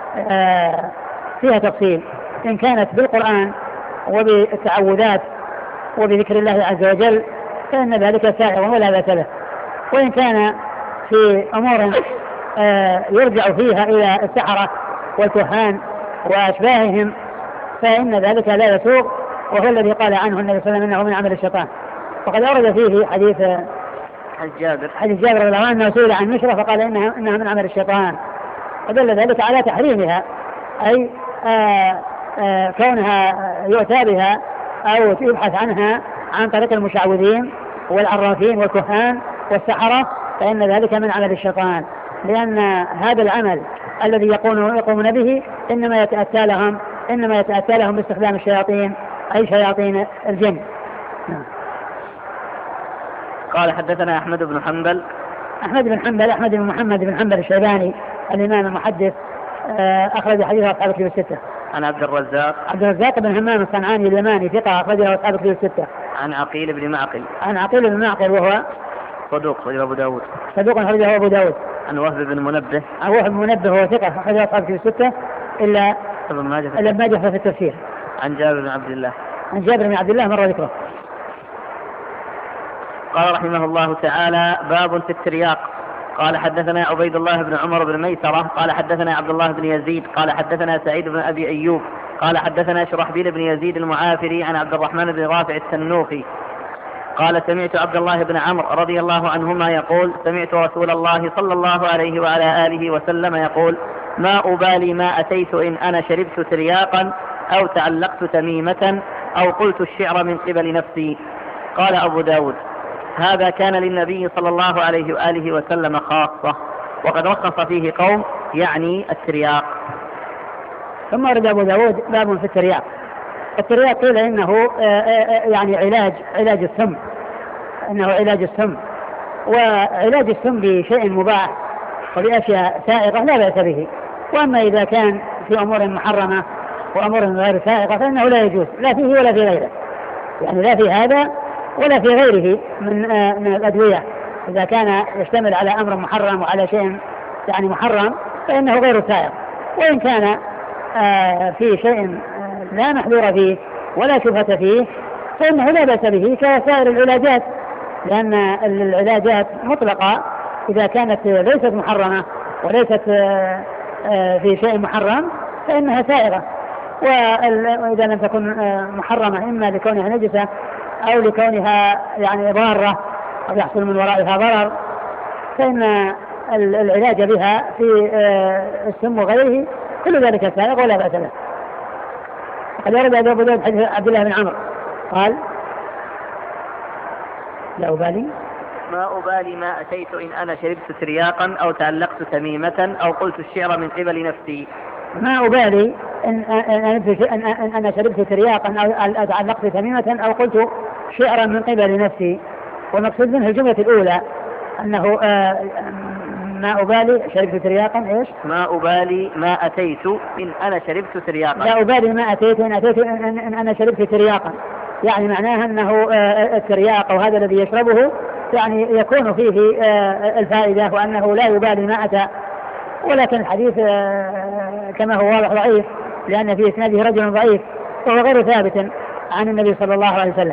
فيها تفصيل، إن كانت بالقرآن وبالتعوذات وبذكر الله عز وجل فإن ذلك سائر ولا بأس له. وإن كان في أمور يرجع فيها إلى السحرة والكهان وأشباههم فإن ذلك لا يسوغ، وهو الذي قال عنه النبي صلى الله عليه وسلم إنه من عمل الشيطان. وقد أورد فيه حديث جابر رضي الله عنه سئل عن النشرة فقال إنها من عمل الشيطان، ودل ذلك على تحريمها، أي كونها يؤتى بها أو يبحث عنها عن طريق المشعوذين والعرافين والكهان والسحرة فإن ذلك من عمل الشيطان، لأن هذا العمل الذي يقومون به إنما يتأتى لهم باستخدام الشياطين أي شياطين الجن. قال حدثنا أحمد بن محمد بن حنبل الشيباني الإمام المحدث أخرج حديثه أصحاب الكتب الستة. عن عبد الرزاق بن همام الصنعاني اليماني ثقة أخرجه أصحاب الكتب الستة. عن عقيل بن معقل وهو صدوق أخرجه أبو داود. عن وهب بن منبه وهو ثقة أخرجه أصحاب الكتب الستة إلا ما جاء في التفسير. عن جابر بن عبد الله مر ذكره. قال رحمه الله تعالى: باب في الترياق. قال حدثنا عبيد الله بن عمر بن ميسرة قال حدثنا عبد الله بن يزيد قال حدثنا سعيد بن أبي أيوب قال حدثنا شرحبيل بن يزيد المعافري عن عبد الرحمن بن رافع التنوخي قال: سمعت عبد الله بن عمرو رضي الله عنهما يقول: سمعت رسول الله صلى الله عليه وعلى آله وسلم يقول: ما أبالي ما أتيت إن أنا شربت ترياقا أو تعلقت تميمة أو قلت الشعر من قبل نفسي. قال أبو داود: هذا كان للنبي صلى الله عليه وآله وسلم خاصة، وقد رخص فيه قوم يعني الترياق. ثم ورد أبو داود باب في الترياق. الترياق قيل إنه يعني علاج السم، إنه علاج السم، وعلاج السم بشيء مباح وبأشياء سائغة لا بأس به. وأما إذا كان في أمور محرمة وأمور غير سائغة فإنه لا يجوز لا فيه ولا في غيره، يعني لا في هذا ولا في غيره من الأدوية. إذا كان يشتمل على أمر محرم وعلى شيء يعني محرم فإنه غير سائغ. وإن كان في شيء لا محذور فيه ولا شبهة فيه فإنه لا بأس به كسائر العلاجات، لأن العلاجات مطلقة إذا كانت ليست محرمة وليست في شيء محرم فإنها سائغة. وإذا لم تكن محرمة إما لكونها نجسة أو لكونها يعني ضارة أو يحصل من ورائها ضرر فإن العلاج بها في السم وغيره كل ذلك سائغ ولا بأس له. قد ورد أبو داود حديث عبد الله بن عمرو قال: لا أبالي ما أتيت إن أنا شربت ترياقا أو تعلقت تميمة أو قلت الشعر من قبل نفسي. ما أبالي إن أنا شربت ترياقا أو تعلقت تميمة أو قلت شعرا من قبل نفسي. والمقصود منه الجملة الأولى أنه ما أبالي شربت ترياقا إيش؟ ما أبالي ما أتيت إن أنا شربت ترياقا. لا أبالي ما أتيت إن أنا شربت ترياقا، يعني معناها أنه الترياق وهذا الذي يشربه يعني يكون فيه الفائدة وأنه لا يبالي ما أتى. ولكن الحديث كما هو واضح ضعيف لأن في إسناده رجل ضعيف وهو غير ثابت عن النبي صلى الله عليه وسلم.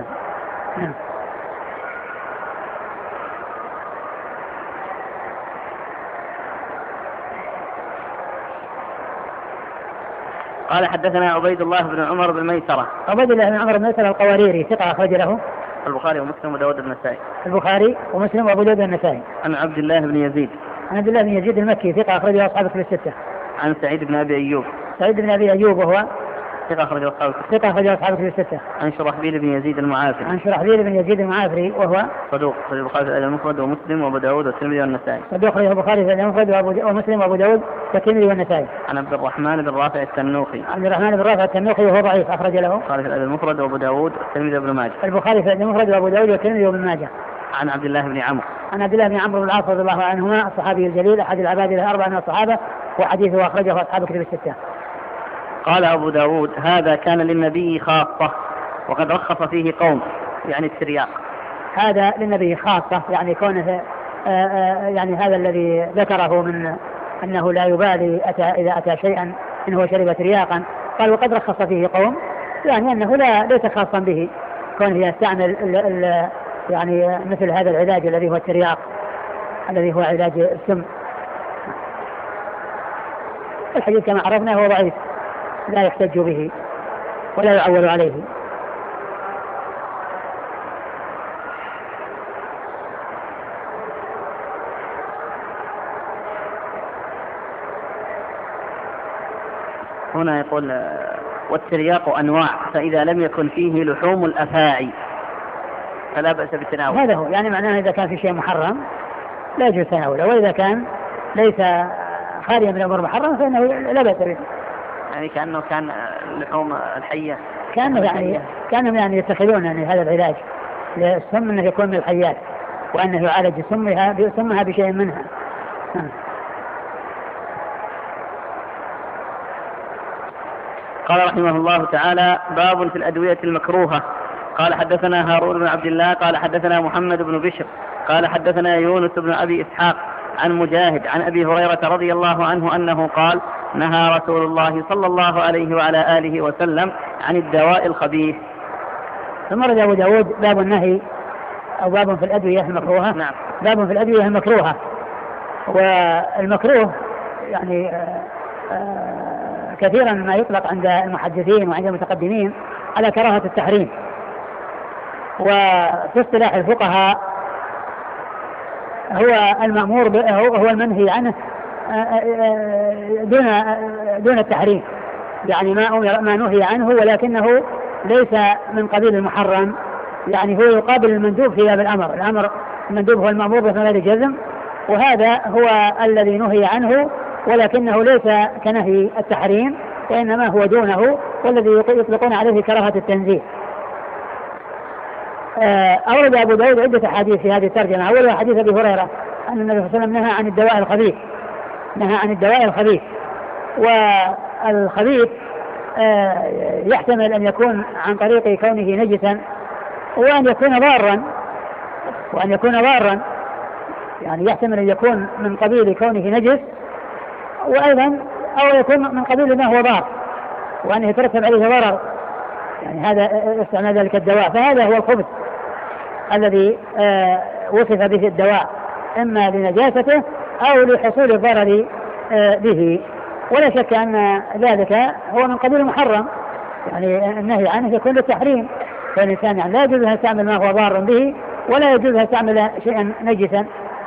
قال: حدثنا عبيد الله بن عمر بن ميسرة. عبيد الله بن عمر بن ميسرة القواريري ثقة أخرج له البخاري ومسلم وداود النسائي. البخاري ومسلم وأبو داود النسائي. عن عبد الله بن يزيد. عن عبد الله بن يزيد المكي ثقة أخرج له أصحاب الكتب الستة. عن سعيد بن أبي أيوب. سعيد بن أبي أيوب وهو ثقة أخرج له أصحاب الكتب الستة. عن شرحبيل بن يزيد المعافري. عن شرحبيل بن يزيد المعافري وهو صدوق في البخاري المفرد ومسلم وأبو داود والترمذي والنسائي. صدوق أخرجه البخاري في المفرد ومسلم وأبو داود والترمذي والنسائي. عن عبد الرحمن بن رافع التنوخي. عبد الرحمن بن رافع التنوخي وهو ضعيف أخرج له البخاري في المفرد وأبو داود والترمذي وابن ماجه. البخاري في المفرد وأبو داود والترمذي وابن ماجه. عن عبد الله بن عمرو. عن عبد الله بن عمرو بن العاص رضي الله عنهما الصحابي الجليل أحد العباد الأربعة من الصحابة وحديثه أخرجه أصحاب الكتب الستة. قال أبو داود: هذا كان للنبي خاصة وقد رخص فيه قوم، يعني الترياق. هذا للنبي خاصة يعني كونه يعني هذا الذي ذكره من أنه لا يبالي إذا أتى شيئا إن هو شرب ترياقا. قال: وقد رخص فيه قوم، يعني أنه ليس خاصا به كونه يستعمل يعني مثل هذا العلاج الذي هو الترياق الذي هو علاج السم. الحديث كما عرفنا هو ضعيف لا يحتج به ولا يعول عليه. هنا يقول: والترياق أنواع، فإذا لم يكن فيه لحوم الأفاعي فلا بأس بالتناول. هذا هو يعني معناه إذا كان في شيء محرم لا يجوز تناوله، وإذا كان ليس خاليا من الأمور محرمة فإنه لا بأس به. يعني كأنه كان لحوم الحية، كانوا يعني يتخذون يعني هذا العلاج للسم أنه يكون من الحيات وأنه يعالج سمها بشيء منها. قال رحمه الله تعالى: باب في الأدوية المكروهة. قال: حدثنا هارون بن عبد الله قال حدثنا محمد بن بشر قال حدثنا يونس بن أبي إسحاق عن مجاهد عن أبي هريرة رضي الله عنه أنه قال: نهى رسول الله صلى الله عليه وعلى آله وسلم عن الدواء الخبيث. ثم رد أبو داود باب النهي أو باب في الأدوية المكروهة. نعم. باب في الأدوية المكروهة. والمكروه يعني كثيرا ما يطلق عند المحدثين وعند المتقدمين على كراهة التحريم، وفي اصطلاح الفقهاء هو المأمور هو المنهي عنه دون التحريم، يعني ما نهي عنه ولكنه ليس من قبيل المحرم، يعني هو يقابل المندوب في باب الأمر المندوب هو المأمور بثمر جزم، وهذا هو الذي نهي عنه ولكنه ليس كنهي التحريم، وإنما هو دونه، والذي يطلقون عليه كراهة التنزيه. أورد أبو داود عدة أحاديث في هذه الترجمة. أولها حديث أبي هريرة أن النبي صلى الله عليه وسلم نهى عن الدواء الخبيث، نهى عن الدواء الخبيث. والخبيث يحتمل أن يكون عن طريق كونه نجسا، وأن يكون ضارا، يعني يحتمل أن يكون من قبيل كونه نجس، وأيضا أو يكون من قبيل ما هو ضار وأن يترتب عليه ضرر، يعني هذا استعمال ذلك الدواء. فهذا هو الخبث الذي وصف به الدواء، إما لنجاسته أو لحصول الضرر به. ولا شك أن ذلك هو من قبيل محرم، يعني النهي عنه يكون للتحريم، فالإنسان يعني لا يجوز أن يستعمل ما هو ضار به، ولا يجوز أن يستعمل شيئا نجسا.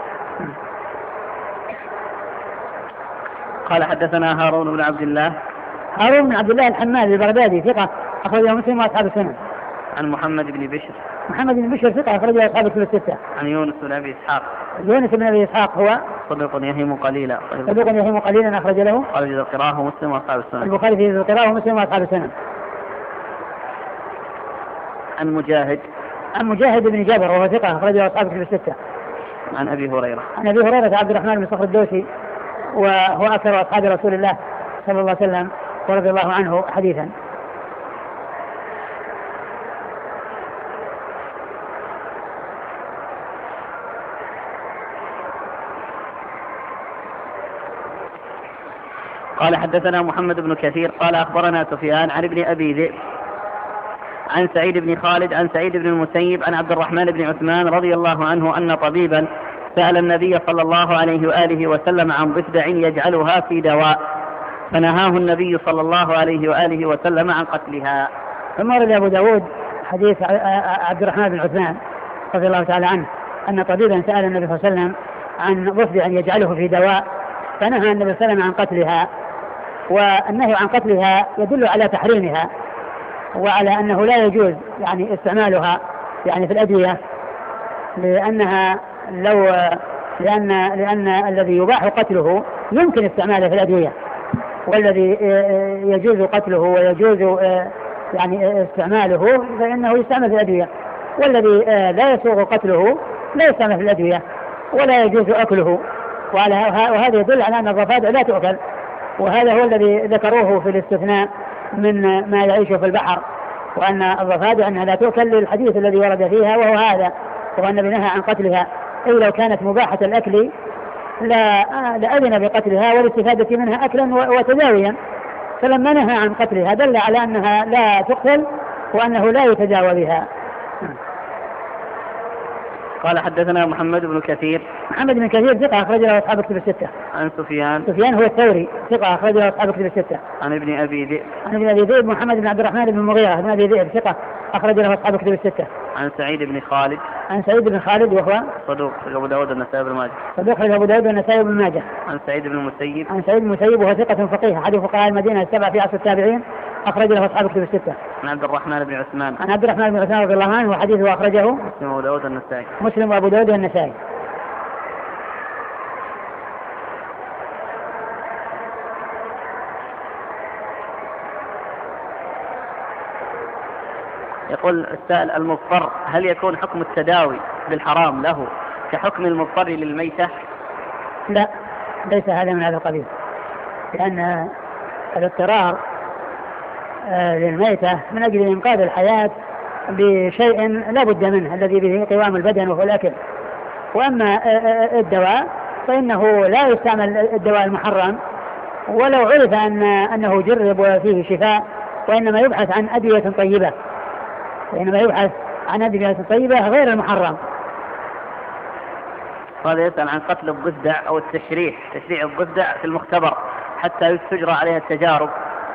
قال حدثنا هارون بن عبد الله. هارون بن عبد الله الحمال البغدادي ثقة أخرجه مسلم وأصحاب السنن. عن محمد بن بشر. محمد بن بشر ثقة أخرجه أصحاب الكتب الستة. عن يونس بن أبي إسحاق. يونس بن أبي إسحاق هو صدوق يهم قليلا. أخرج له. قال ذو القراءة مسلم وأصحاب السنن. البخاري في ذو القراءة ومسلم وأصحاب السنن. عن مجاهد بن جابر وهو ثقة أخرجه أصحاب الكتب الستة. عن أبي هريرة عبد الرحمن بن صخر الدوسي، وهو أكثر أصحاب رسول الله صلى الله عليه وسلم ورضي الله عنه حديثا. قال حدثنا محمد بن كثير قال أخبرنا سفيان عن ابن أبي ذئب عن سعيد بن خالد عن سعيد بن المسيب عن عبد الرحمن بن عثمان رضي الله عنه أن طبيبا سأل النبي صلى الله عليه وآله وسلم عن ضفدع يجعلها في دواء، فنهاه النبي صلى الله عليه وآله وسلم عن قتلها. ثم ورد أبو داود حديث عبد الرحمن بن عثمان رضي الله تعالى عنه أن طبيبا سأل النبي صلى الله عليه وسلم عن ضفدع يجعله في دواء، فنهى النبي صلى الله عليه وسلم عن قتلها. والنهي عن قتلها يدل على تحريمها، وعلى أنه لا يجوز يعني استعمالها يعني في الأدوية، لأن الذي يباح قتله يمكن استعماله في الأدوية، والذي يجوز قتله ويجوز يعني استعماله فإنه يستعمل في الأدوية، والذي لا يسوغ قتله لا يستعمل في الأدوية ولا يجوز أكله. وهذا يدل على أن الضفادع لا تؤكل، وهذا هو الذي ذكروه في الاستثناء من ما يعيش في البحر، وأن الضفادع أنها لا تؤكل للحديث الذي ورد فيها وهو هذا، وأن النبي نهى عن قتلها. أي لو كانت مباحة الأكل لأذن بقتلها والاستفادة منها أكلا وتداويا، فلما نهى عن قتلها دل على أنها لا تقتل وأنه لا يتداوى بها. قال حدثنا محمد بن كثير. محمد بن كثير ثقة أخرج له أصحاب الكتب الستة. عن سفيان هو الثوري ثقة أخرج له أصحاب الكتب الستة. عن ابن أبي ذئب محمد بن عبد الرحمن بن المغيرة بن أبي ذئب ثقة أخرج له أصحاب الكتب الستة. عن سعيد بن خالد وهو صدوق أبو داود والنسائي بن ماجه. عن سعيد بن المسيب وهو ثقة فقيه أحد فقهاء المدينة السبعة في عصر التابعين أخرج له أصحاب الكتب الستة. عن عبد الرحمن بن عثمان رضي الله عنه وحديثه أخرجه مسلم وأبو داود والنسائي. يقول السائل: المضطر هل يكون حكم التداوي بالحرام له كحكم المضطر للميتة؟ لا، ليس هذا من هذا القبيل، لأن الاضطرار للميتة من أجل إنقاذ الحياة بشيء لا بد منه الذي به قوام البدن وهو الأكل. وأما الدواء فإنه لا يستعمل الدواء المحرم ولو عرف أنه جرب وفيه شفاء، وإنما يبحث عن أدوية طيبة غير المحرم. هذا يسأل عن قتل الضفدع أو تشريع الضفدع في المختبر حتى تجرى عليها التجارب.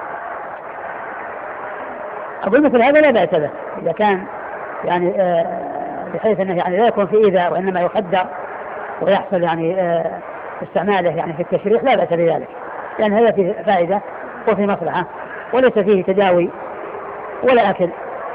أقول مثل هذا لا بأس به إذا كان يعني بحيث أنه يعني لا يكون في إيذاء وإنما يخدر ويحصل يعني استعماله يعني في التشريح، لا بأس بذلك، لأن هذا فيه فائدة وفي مصلحة وليس فيه تداوي ولا أكل.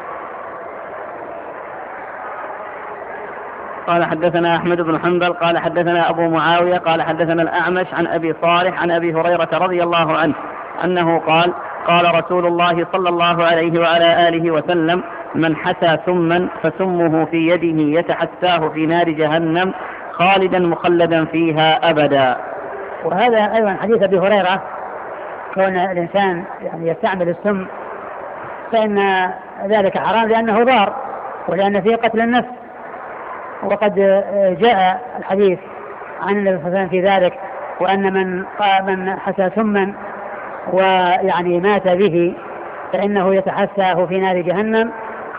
قال حدثنا أحمد بن حنبل قال حدثنا أبو معاوية قال حدثنا الأعمش عن أبي صالح عن أبي هريرة رضي الله عنه أنه قال: قال رسول الله صلى الله عليه وعلى آله وسلم: من حسى سما فسمه في يده يتحساه في نار جهنم خالدا مخلدا فيها أبدا. وهذا أيضا حديث أبي هريرة، كون الإنسان يعني يستعمل السم فإن ذلك حرام لأنه ضار ولأن فيه قتل النفس. وقد جاء الحديث عن النبي صلى الله عليه وسلم في ذلك، وأن من حسى سما ويعني مات به فإنه يتحساه في نار جهنم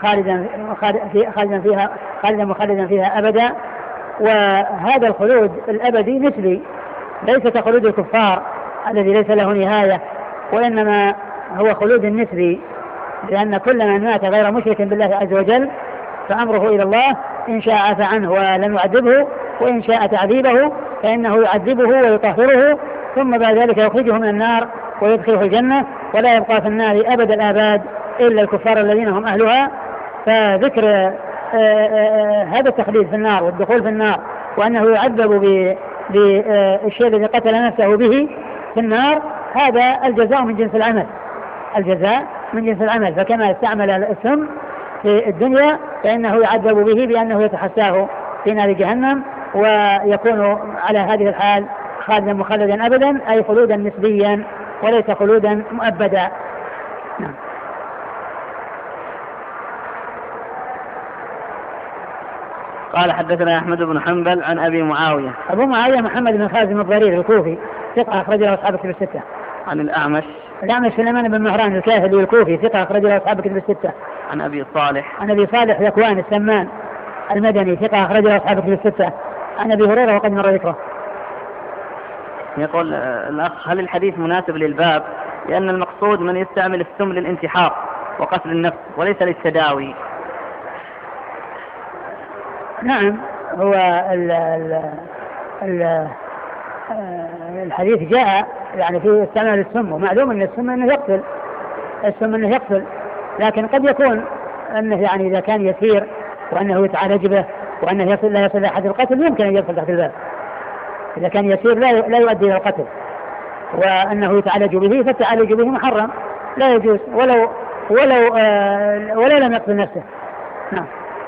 خالدا مخلدا فيها أبدا. وهذا الخلود الأبدي نسبي، ليس كخلود الكفار الذي ليس له نهاية، وإنما هو خلود نسبي، لأن كل من مات غير مشرك بالله عز وجل فأمره إلى الله، إن شاء عفى عنه ولم يعذبه، وإن شاء تعذيبه فإنه يعذبه ويطهره، ثم بعد ذلك يخرجه من النار ويدخله الجنة، ولا يبقى في النار أبد الآباد إلا الكفار الذين هم أهلها. فذكر هذا التخليد في النار والدخول في النار، وأنه يعذب بالشيء الذي قتل نفسه به في النار، هذا الجزاء من جنس العمل، الجزاء من جنس العمل. فكما استعمل السم في الدنيا فإنه يعذب به بأنه يتحساه في نار جهنم، ويكون على هذه الحال خالدا مخلدا أبدا، أي خلودا نسبيا وليس خلودا مؤبدا. نعم. قال حدثنا أحمد بن حنبل عن أبي معاوية. أبو معاوية محمد بن خازم الضرير الكوفي ثقة أخرج له أصحاب الكتب الستة. عن الأعمش سليمان بن مهران الكاهلي الكوفي ثقة أخرج له أصحاب الكتب الستة. عن أبي صالح ذكوان السمان المدني ثقة أخرج له أصحاب الكتب الستة. عن أبي هريرة وقد مر ذكره. يقول الأخ: هل الحديث مناسب للباب؟ لأن المقصود من يستعمل السم للانتحار وقتل النفس وليس للتداوي. نعم، هو الحديث جاء يعني في استعمال السم، ومعلوم أن السم أنه يقتل، لكن قد يكون أنه يعني إذا كان يسير وأنه يتعالج به وأنه لا يصل أحد القتل يمكن أن يدخل تحت الباب. إذا كان يسير لا يؤدي إلى القتل، وأنه يتعالج به فالتعالج به محرم لا يجوز ولو لم يقتل نفسه. نعم.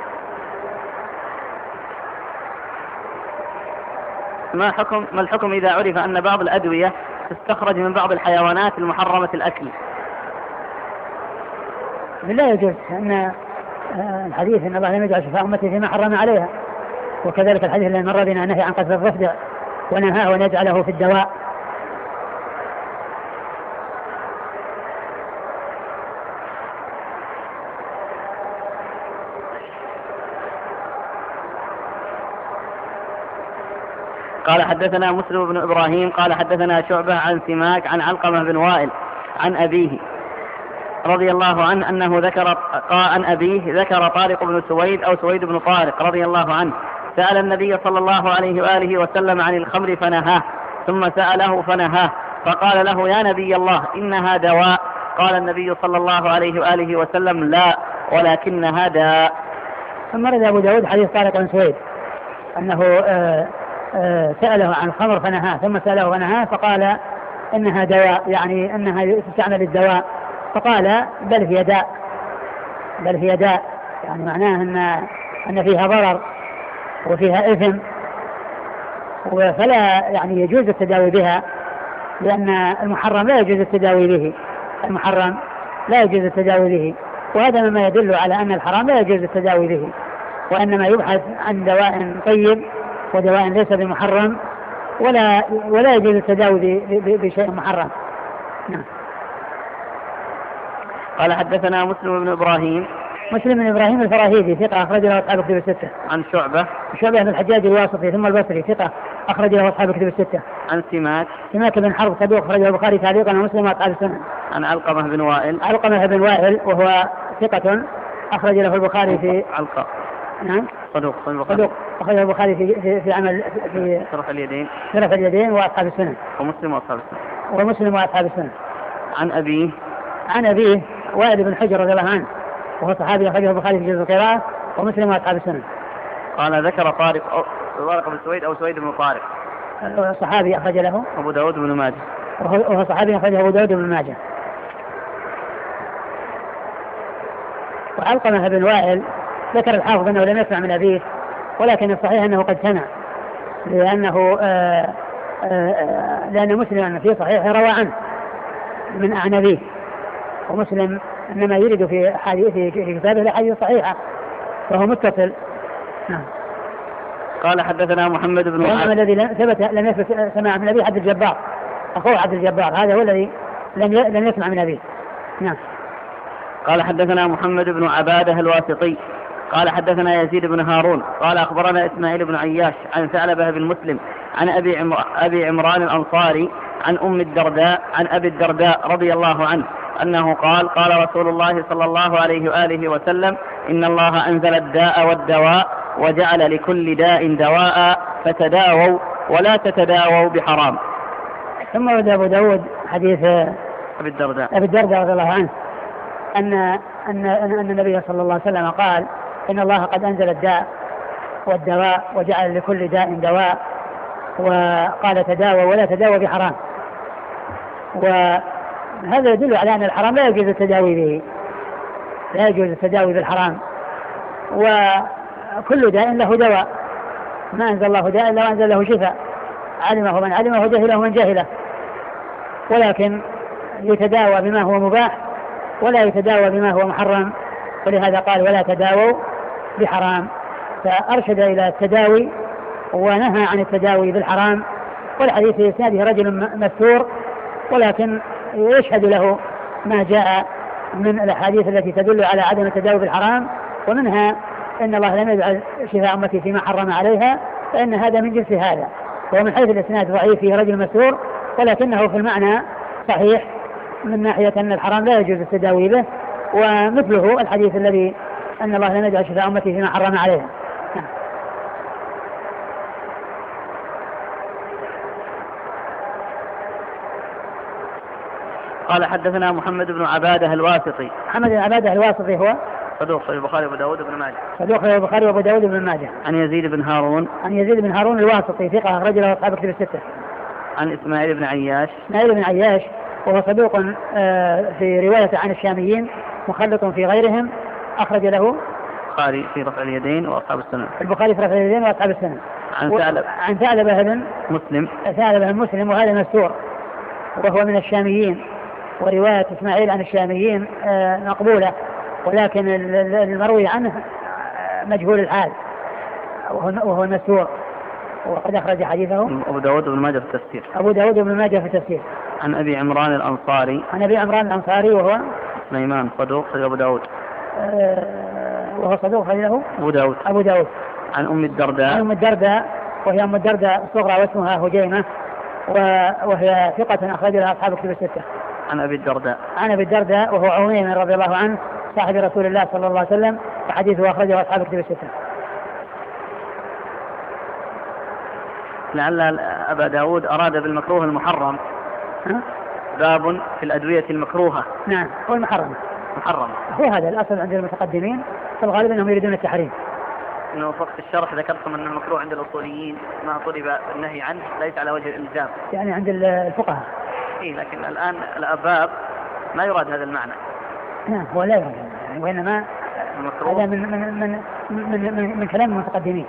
ما الحكم إذا عرف أن بعض الأدوية تستخرج من بعض الحيوانات المحرمة الأكل؟ لا يجوز، أن الحديث أن الله لم يجعل شفاء أمتي فيما حرم عليها، وكذلك الحديث الذي مر بنا نهي عن قتل الضفدع ونهاه أن يجعله في الدواء. قال حدثنا مسلم بن إبراهيم قال حدثنا شعبة عن سماك عن علقمة بن وائل عن أبيه رضي الله عنه أنه ذكر طارق بن سويد أو سويد بن طارق رضي الله عنه سأل النبي صلى الله عليه وآله وسلم عن الخمر فنهاه، ثم سأله فنهاه، فقال له: يا نبي الله إنها دواء. قال النبي صلى الله عليه وآله وسلم: لا، ولكنها داء. ثم رد أبو داود حديث طارق بن سويد أنه سأله عن الخمر فنهاه، ثم سأله فنهاه، فقال: إنها دواء، يعني أنها تستعمل الدواء. فقال: بل هي داء، يعني معناه أن فيها ضرر وفيها إثم، فلا يعني يجوز التداوي بها، لأن المحرم لا يجوز التداوي به، وهذا مما يدل على أن الحرام لا يجوز التداوي به، وإنما يبحث عن دواء طيب ودواء ليس بمحرم، ولا يجوز التداوي بشيء محرم. نعم. قال حدثنا مسلم بن إبراهيم الفراهيدي ثقة أخرج له أصحاب الكتب الستة. عن شعبة بن الحجاج الواسطي ثم البصري ثقة أخرج له أصحاب الكتب الستة. عن سماك بن حرب صدوق أخرجه البخاري تعليقا ومسلم وأصحاب السنن. عن علقمة بن وائل وهو ثقة أخرج له البخاري في نعم صدوق أخرج البخاري في عمل في شرف اليدين وأصحاب السنن ومسلم وأصحاب السنن. عن أبيه وائل بن حجر رضي الله عنه وهو صحابي أخرجه البخاري في جزء القراءة ومسلم وأصحاب السنن. قال ذكر طارق بن سويد أو سويد بن طارق صحابي أخرج له أبو داود بن ماجه، وهو صحابي أخرجه أبو داود بن ماجه. وعلقمة بن وائل ذكر الحافظ أنه لم يسمع من أبيه، ولكن الصحيح أنه قد سمع، لأن مسلم في صحيح روى عنه من أعنبيه، ومسلم إنما يريد في كتابه الأحاديث الصحيحة فهو متصل. نعم. قال حدثنا محمد بن الذي لم يثبت سماع من أبيه عبد الجبار، أخوه عبد الجبار، هذا هو الذي لم يسمع من أبيه. نعم. قال حدثنا محمد بن عبادة الواسطي قال حدثنا يزيد بن هارون قال أخبرنا إسماعيل بن عياش عن ثعلبة بن مسلم عن أبي عمران الأنصاري عن أم الدرداء عن أبي الدرداء رضي الله عنه أنه قال قال رسول الله صلى الله عليه وآله وسلم إن الله أنزل الداء والدواء وجعل لكل داء دواء فتداووا ولا تتداووا بحرام. ثم ورد أبو داود حديث أبي الدرداء رضي الله عنه أن النبي صلى الله عليه وسلم قال إن الله قد أنزل الداء والدواء وجعل لكل داء دواء، وقال تداووا ولا تداووا بحرام. وهذا يدل على أن الحرام لا يجوز التداوي به، لا يجوز التداوي بالحرام، وكل داء له دواء، ما أنزل الله داء إلا وأنزل له شفاء، علمه من علمه وجهله من جهله، ولكن يتداوى بما هو مباح ولا يتداوى بما هو محرم، ولهذا قال ولا تداووا بحرام، فأرشد إلى التداوي ونهى عن التداوي بالحرام. والحديث في إسناده رجل مستور، ولكن يشهد له ما جاء من الأحاديث التي تدل على عدم التداوي بالحرام، ومنها إن الله لم يجعل شفاء أمتي فيما حرم عليها، فإن هذا من جنس هذا، ومن حيث الإسناد ضعيف فيه رجل مستور، ولكنه في المعنى صحيح من ناحية أن الحرام لا يجوز التداوي به، ومثله الحديث الذي أن الله لم يجعل شفاء أمتي فيما حرم عليها. قال حدثنا محمد بن عبادة الواسطي. محمد بن عبادة الواسطي هو صدوق في البخاري وابو داود بن ماجه. صدوق في البخاري وابو داود بن ماجه. عن يزيد بن هارون. عن يزيد بن هارون الواسطي ثقة أخرج له أصحاب الكتب الستة. عن إسماعيل بن عياش. إسماعيل بن عياش وهو صدوق في رواية عن الشاميين، مخلط في غيرهم، أخرج له البخاري في رفع اليدين وأصحاب السنن. البخاري في رفع اليدين وأصحاب السنن. عن ثعلبة بن مسلم. ثعلبة بن مسلم، وهذا مستور وهو من الشاميين، ورواية إسماعيل عن الشاميين مقبولة، ولكن المروي عنه مجهول الحال وهو مستور، وقد أخرج حديثه أبو داود بن ماجه في التفسير. أبو داود بن ماجه في التفسير. عن أبي عمران الأنصاري. عن أبي عمران الأنصاري وهو سليمان صدوق في أبو داود. وهو صدوق له أبو داود. عن أم الدرداء. عن أم الدرداء وهي أم الدرداء الصغرى واسمها هجيمة، وهي ثقة أخرج لها أصحاب الكتب الستة. عن أبي الدرداء. عن أبي الدرداء وهو عميم رضي الله عنه صاحب رسول الله صلى الله عليه وسلم، وحديثه أخرجه أصحاب الكتب الستة. لعل أبا داود أراد بالمكروه المحرم. باب في الأدوية المكروهة. نعم، هو المحرم. محرم هو هذا الأصل عند المتقدمين، فالغالب أنهم يريدون التحريم. إنه وقت الشرح ذكرتم أن المكروه عند الأصوليين ما طلب النهي عنه ليس على وجه الإلزام، يعني عند الفقهاء. إيه، لكن الآن الأبواب ما يراد هذا المعنى. نعم، هو لا يراد، يعني وإنما هذا من كلام المتقدمين.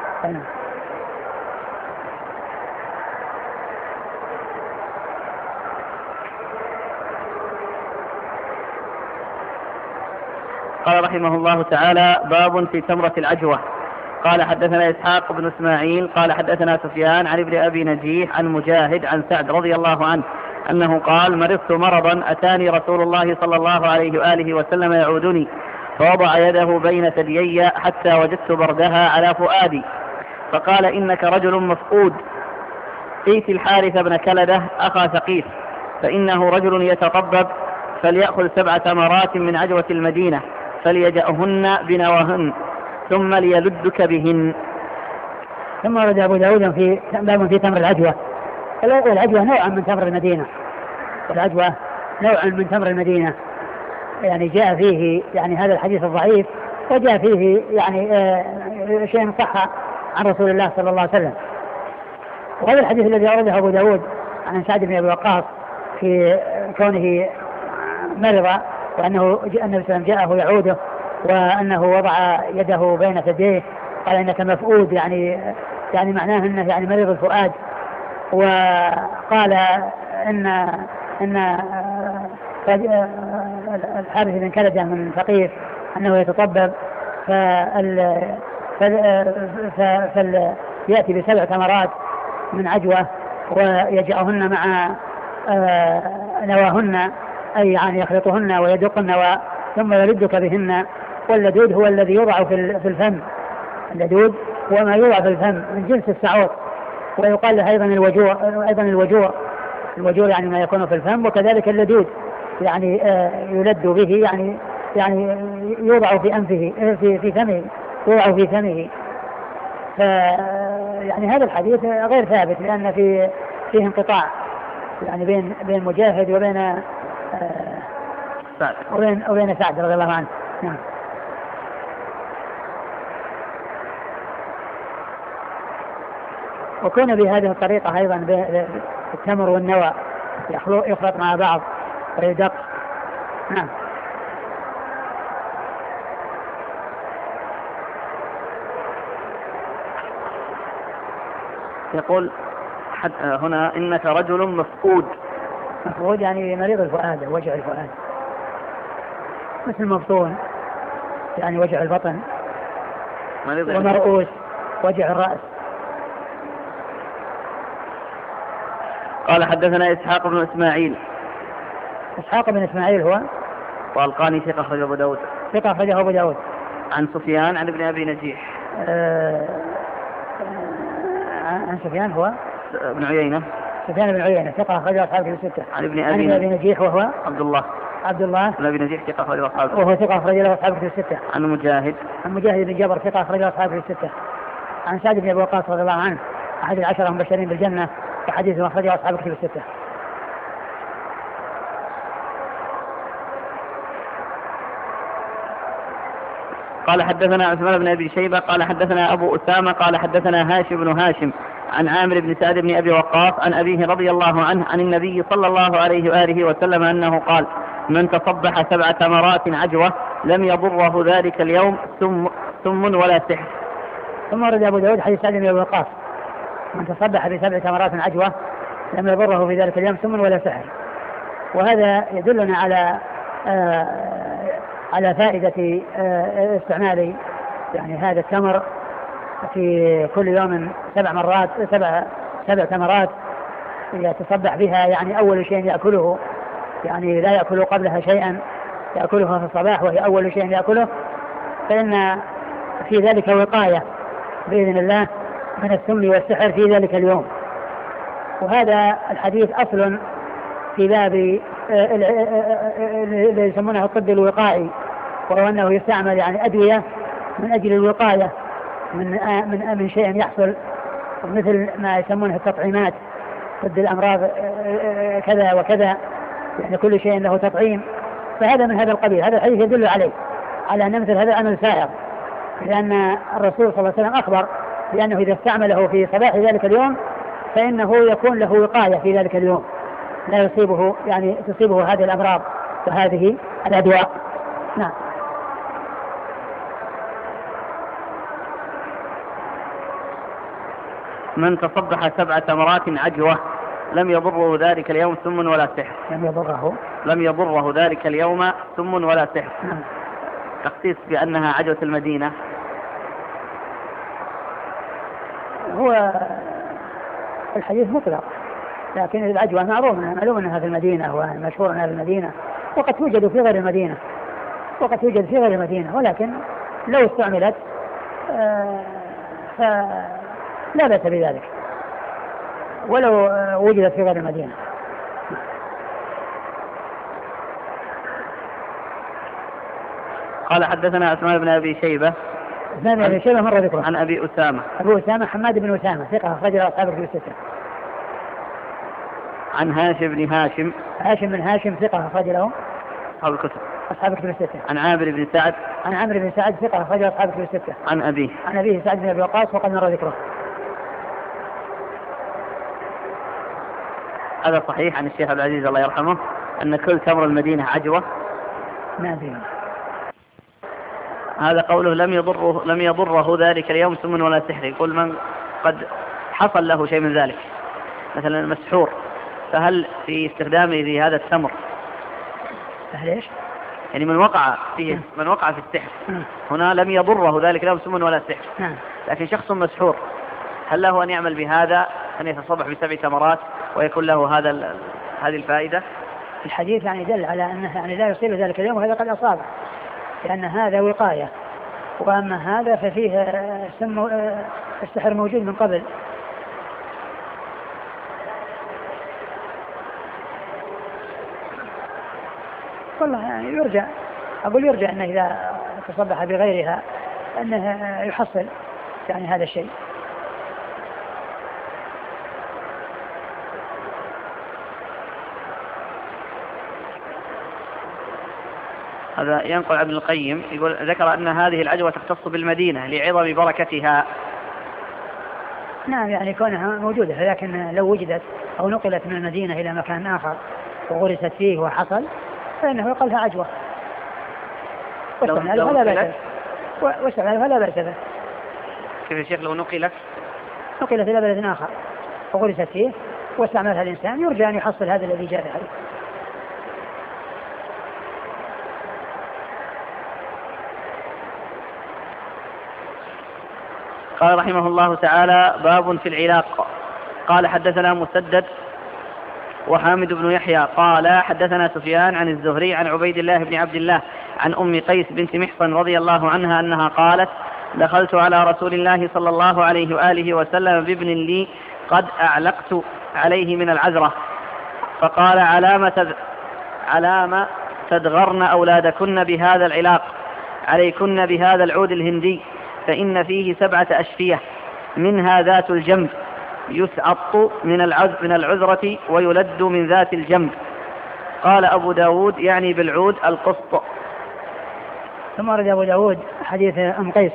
قال رحمه الله تعالى: باب في تمرة العجوة. قال حدثنا إسحاق بن إسماعيل قال حدثنا سفيان عن ابن أبي نجيح عن مجاهد عن سعد رضي الله عنه أنه قال: مرضت مرضا أتاني رسول الله صلى الله عليه وآله وسلم يعودني، فوضع يده بين ثديي حتى وجدت بردها على فؤادي، فقال: إنك رجل مفقود، ائت الحارث بن كلدة أخا ثقيف، فإنه رجل يتطبب، فليأخذ 7 تمرات من عجوة المدينة فليجأهن بنواهن ثم ليلدك بهن. ثم ورد أبو داود في باب في تمر العجوة. العجوة نوع من تمر المدينة، العجوة نوع من تمر المدينة، يعني جاء فيه يعني هذا الحديث الضعيف، وجاء فيه يعني شيء صح عن رسول الله صلى الله عليه وسلم. وهذا الحديث الذي أورده أبو داود عن سعد بن أبي وقاص في كونه مرض، وأنه النبي صلى الله عليه وسلم جاءه يعوده وأنه وضع يده بين ثديه، قال إنك مفؤود، يعني معناه أنه يعني مريض الفؤاد. وقال إن الحارث بن كلدة من ثقيف أنه يتطبب يأتي ب7 تمرات من عجوة ويجعهن مع نواهن، أي يعني يخلطهن ويدقن ثم يلدك بهن. واللدود هو الذي يوضع في الفم، اللدود هو ما يوضع في الفم من جنس السعوط، ويقال له أيضا الوجور يعني ما يكون في الفم، وكذلك اللدود يعني يلد به، يعني يوضع في أنفه في فمه، يوضع في فمه. يعني هذا الحديث غير ثابت، لأن فيه انقطاع يعني بين مجاهد وبين سعد رضي الله عنه. نعم. وكون بهذه الطريقة أيضا بالتمر والنوى يخلط مع بعض ويدق. نعم. يقول هنا إنك رجل مفقود. مفقود يعني مريض الفؤاد، وجع الفؤاد، مثل مبطون يعني وجع البطن، ومرؤوس وجع الرأس. قال حدثنا إسحاق بن إسماعيل. إسحاق بن إسماعيل هو والقاني ثقة أخرجه أبو داود. ثقة أخرجه أبو داود. عن سفيان عن ابن أبي نجيح. عن سفيان هو ابن عيينة. سفيان بن عيينة ثقة أخرجه أصحاب الكتب الستة. عن ابن أبي نجيح وهو عبد الله بن أبي نجيح ثقة أخرجه أصحاب، وهو ثقة أخرجه أصحاب الكتب الستة. عن مجاهد بن جبر ثقة أخرجه أصحاب الكتب الستة. عن سعد بن أبي وقاص رضي الله عنه أحد 10 المبشرين بالجنة، وحديث أخرجه أصحاب الكتب الستة. قال حدثنا عثمان بن أبي شيبة قال حدثنا أبو أسامة قال حدثنا هاشم بن هاشم عن عامر بن سعد بن أبي وقاص عن أبيه رضي الله عنه عن النبي صلى الله عليه وآله وسلم أنه قال: من تصبح 7 تمرات عجوة لم يضره ذلك اليوم سم ولا سحر. ثم ورد أبو داود حديث سعد بن أبي وقاص: من تصبح ب7 تمرات عجوة لم يضره في ذلك اليوم سم ولا سحر. وهذا يدلنا على فائدة استعمال يعني هذا التمر في كل يوم 7 تمرات يتصبح بها. يعني أول شيء يأكله، يعني لا يأكل قبلها شيئا، يأكلها في الصباح وهي أول شيء يأكله، فإن في ذلك وقاية بإذن الله من السم والسحر في ذلك اليوم. وهذا الحديث أصل في باب اللي يسمونه الطب الوقائي، وهو أنه يستعمل يعني أدوية من أجل الوقاية من شيء يحصل، مثل ما يسمونه التطعيمات ضد الأمراض كذا وكذا، يعني كل شيء له تطعيم. فهذا من هذا القبيل. هذا الحديث يدل على أن مثل هذا العمل سائر، لأن الرسول صلى الله عليه وسلم أخبر بأنه إذا استعمله في صباح ذلك اليوم فإنه يكون له وقاية في ذلك اليوم، لا يصيبه يعني تصيبه هذه الأمراض وهذه الأدواء. نعم. من تصبح 7 تمرات عجوة لم يضره ذلك اليوم سم ولا سحر. لم يضره ذلك اليوم سم ولا سحر. تخصيص بأنها عجوة المدينة. هو الحديث مطلق، لكن العجوة معلوم أنها في المدينة ومشهور أنها في المدينة، وقد توجد في غير المدينة، ولكن لو استعملت لا بأس بذلك ولو وجدت في غير المدينة. قال حدثنا عثمان بن أبي شيبة. مر ذكره. عن أبي أسامة. أبو أسامة حماد بن أسامة ثقة أخرج له أصحاب الكتب الستة. عن هاشم بن هاشم ثقة أخرج له أصحاب الكتب الستة. عن عامر بن سعد ثقة أخرج له أصحاب الكتب الستة. عن أبيه سعد بن أبي وقاص وقد مر ذكره. هذا صحيح عن الشيخ عبد العزيز الله يرحمه أن كل تمر المدينة عجوة. ما أدري. هذا قوله لم يضره ذلك اليوم سم ولا سحر. يقول من قد حصل له شيء من ذلك، مثلا المسحور، فهل في استخدامه لهذا التمر ليش؟ يعني من وقع في السحر هنا لم يضره ذلك اليوم سم ولا سحر، لكن شخص مسحور هل له أن يعمل بهذا، أن يتصبح ب7 تمرات ويكون له هذه الفائدة؟ الحديث يعني دل على أنه يعني لا يصيب ذلك اليوم وهذا قد أصابه، لأن هذا وقاية، وأما هذا ففيه السحر موجود من قبل. والله يعني يرجع أنه إذا تصبح بغيرها أنه يحصل يعني هذا الشيء. هذا ينقل ابن القيم يقول ذكر أن هذه العجوة تختص بالمدينة لعظم بركتها. نعم يعني كونها موجودة، لكن لو وجدت أو نقلت من المدينة إلى مكان آخر وغرست فيه وحصل فإنه يقال لها عجوة واستعمالها لا بأس به. كيف يا شيخ لو نقلت إلى بلد آخر وغرست فيه واستعملها الإنسان يرجى أن يحصل هذا الذي جاء عليه. قال رحمه الله تعالى: باب في العلاق. قال حدثنا مسدد وحامد بن يحيى قال حدثنا سفيان عن الزهري عن عبيد الله بن عبد الله عن أم قيس بنت محصن رضي الله عنها أنها قالت: دخلت على رسول الله صلى الله عليه وآله وسلم بابن لي قد أعلقت عليه من العذرة، فقال: علام تدغرن أولادكن بهذا العلاق، عليكن بهذا العود الهندي، فإن فيه 7 أشفية، منها ذات الجنب، يسعط من العذرة ويلد من ذات الجنب. قال أبو داود يعني بالعود القسط. ثم رد أبو داود حديث أم قيس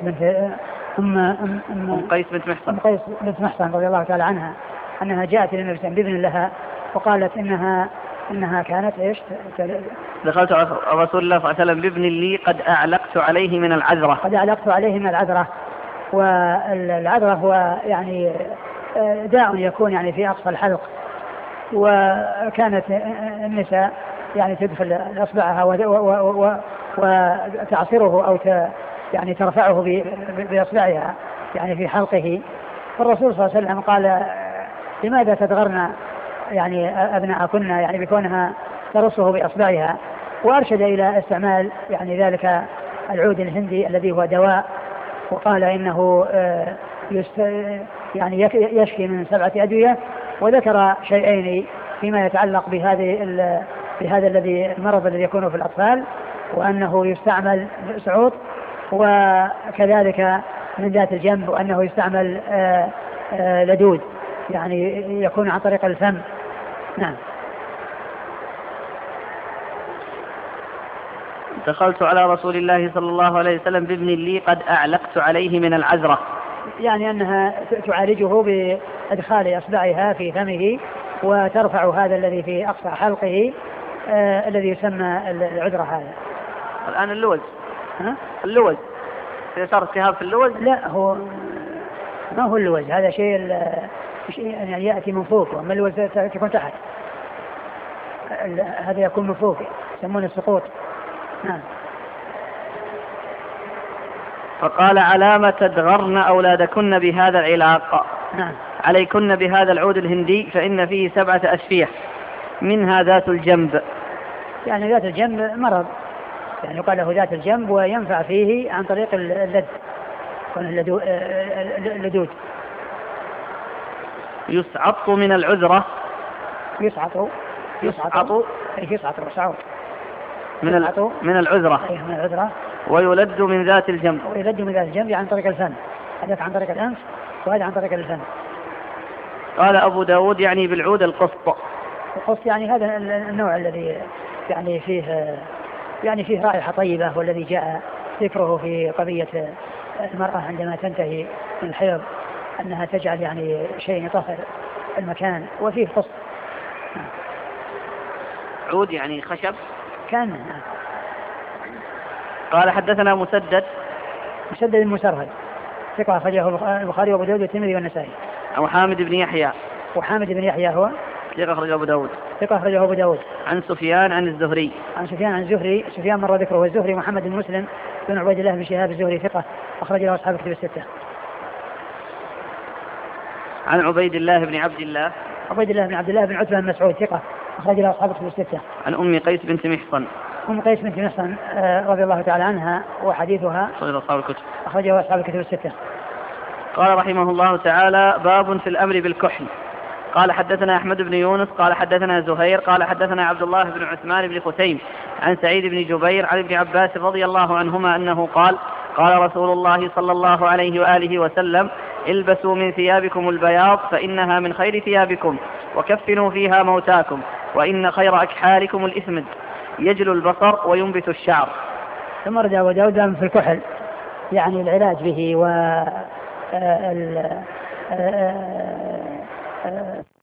بنت محصن رضي الله تعالى عنها أنها جاءت إلى النبي بابن لها وقالت إنها كانت إيش؟ دخلت على رسول الله صلى الله عليه وسلم بابن لي قد أعلقت عليه من العذرة. والعذرة هو يعني داء يكون يعني في أقصى الحلق، وكانت النساء يعني تدخل أصبعها وتعصره أو يعني ترفعه بأصبعها يعني في حلقه. فالرسول صلى الله عليه وسلم قال: لماذا تدغرن يعني أبناءكن يعني بكونها ترصه بأصبعها، وأرشد إلى استعمال يعني ذلك العود الهندي الذي هو دواء، وقال إنه يعني يشفي من 7 أدوية، وذكر شيئين فيما يتعلق بهذا المرض الذي يكون في الأطفال، وأنه يستعمل سعوط، وكذلك من ذات الجنب وأنه يستعمل لدود يعني يكون عن طريق الفم. نعم. دخلت على رسول الله صلى الله عليه وسلم بابن لي قد أعلقت عليه من العذرة، يعني أنها تعالجه بإدخال أصبعها في فمه وترفع هذا الذي في أقصى حلقه الذي يسمى العذرة. هذا الآن اللوز إذا صار التهاب في اللوز، لا هو ما هو اللوز، هذا شيء يعني يأتي من فوق، وأما اللوز يكون تحت، هذا يكون من فوق يسمونه السقوط. نعم. فقال: علام تدغرن أولادكن بهذا العلاق، نعم، عليكن بهذا العود الهندي، فإن فيه 7 أشفية، منها ذات الجنب. يعني ذات الجنب مرض، يعني يقال له ذات الجنب، وينفع فيه عن طريق اللد، اللدود. يسعط من العذرة، يسعط من العذرة، ويلد من ذات الجنب، عن طريق الفم، هذا عن طريق الأنف وهذا عن طريق الفم. قال أبو داود يعني بالعود القسط. القسط يعني هذا النوع الذي يعني فيه رائحة طيبة، والذي جاء ذكره في قضية المرأة عندما تنتهي من الحيض أنها تجعل يعني شيء يطهر المكان، وفيه قسط. عود يعني خشب كان. قال حدثنا مسدد مسدد المسرهد ثقة أخرجه البخاري وأبو داود والترمذي والنسائي. عن حامد بن يحيى. وحامد بن يحيى هو ثقة أخرجه أبو داود. ثقة أخرجه أبو داود. عن سفيان عن الزهري. عن سفيان عن الزهري. سفيان مر ذكره. والزهري محمد بن مسلم بن عبيد الله بن شهاب الزهري ثقة أخرج له أصحاب الكتب الستة. عن عبيد الله بن عبد الله. عبيد الله بن عبد الله بن عتبة بن مسعود ثقة أخرج له أصحاب الكتب الستة. عن أم قيس بنت محصن. أم قيس بنت محصن رضي الله تعالى عنها وحديثها أخرجه أصحاب الكتب الستة. قال رحمه الله تعالى: باب في الأمر بالكحل. قال حدثنا أحمد بن يونس قال حدثنا زهير قال حدثنا عبد الله بن عثمان بن ختيم عن سعيد بن جبير عن ابن عباس رضي الله عنهما أنه قال: قال رسول الله صلى الله عليه وآله وسلم: البسوا من ثيابكم البياض فإنها من خير ثيابكم، وكفنوا فيها موتاكم، وإن خير أكحالكم الإثمد يجل البصر وينبت الشعر. ثم رجع أبو داود في الكحل يعني العلاج به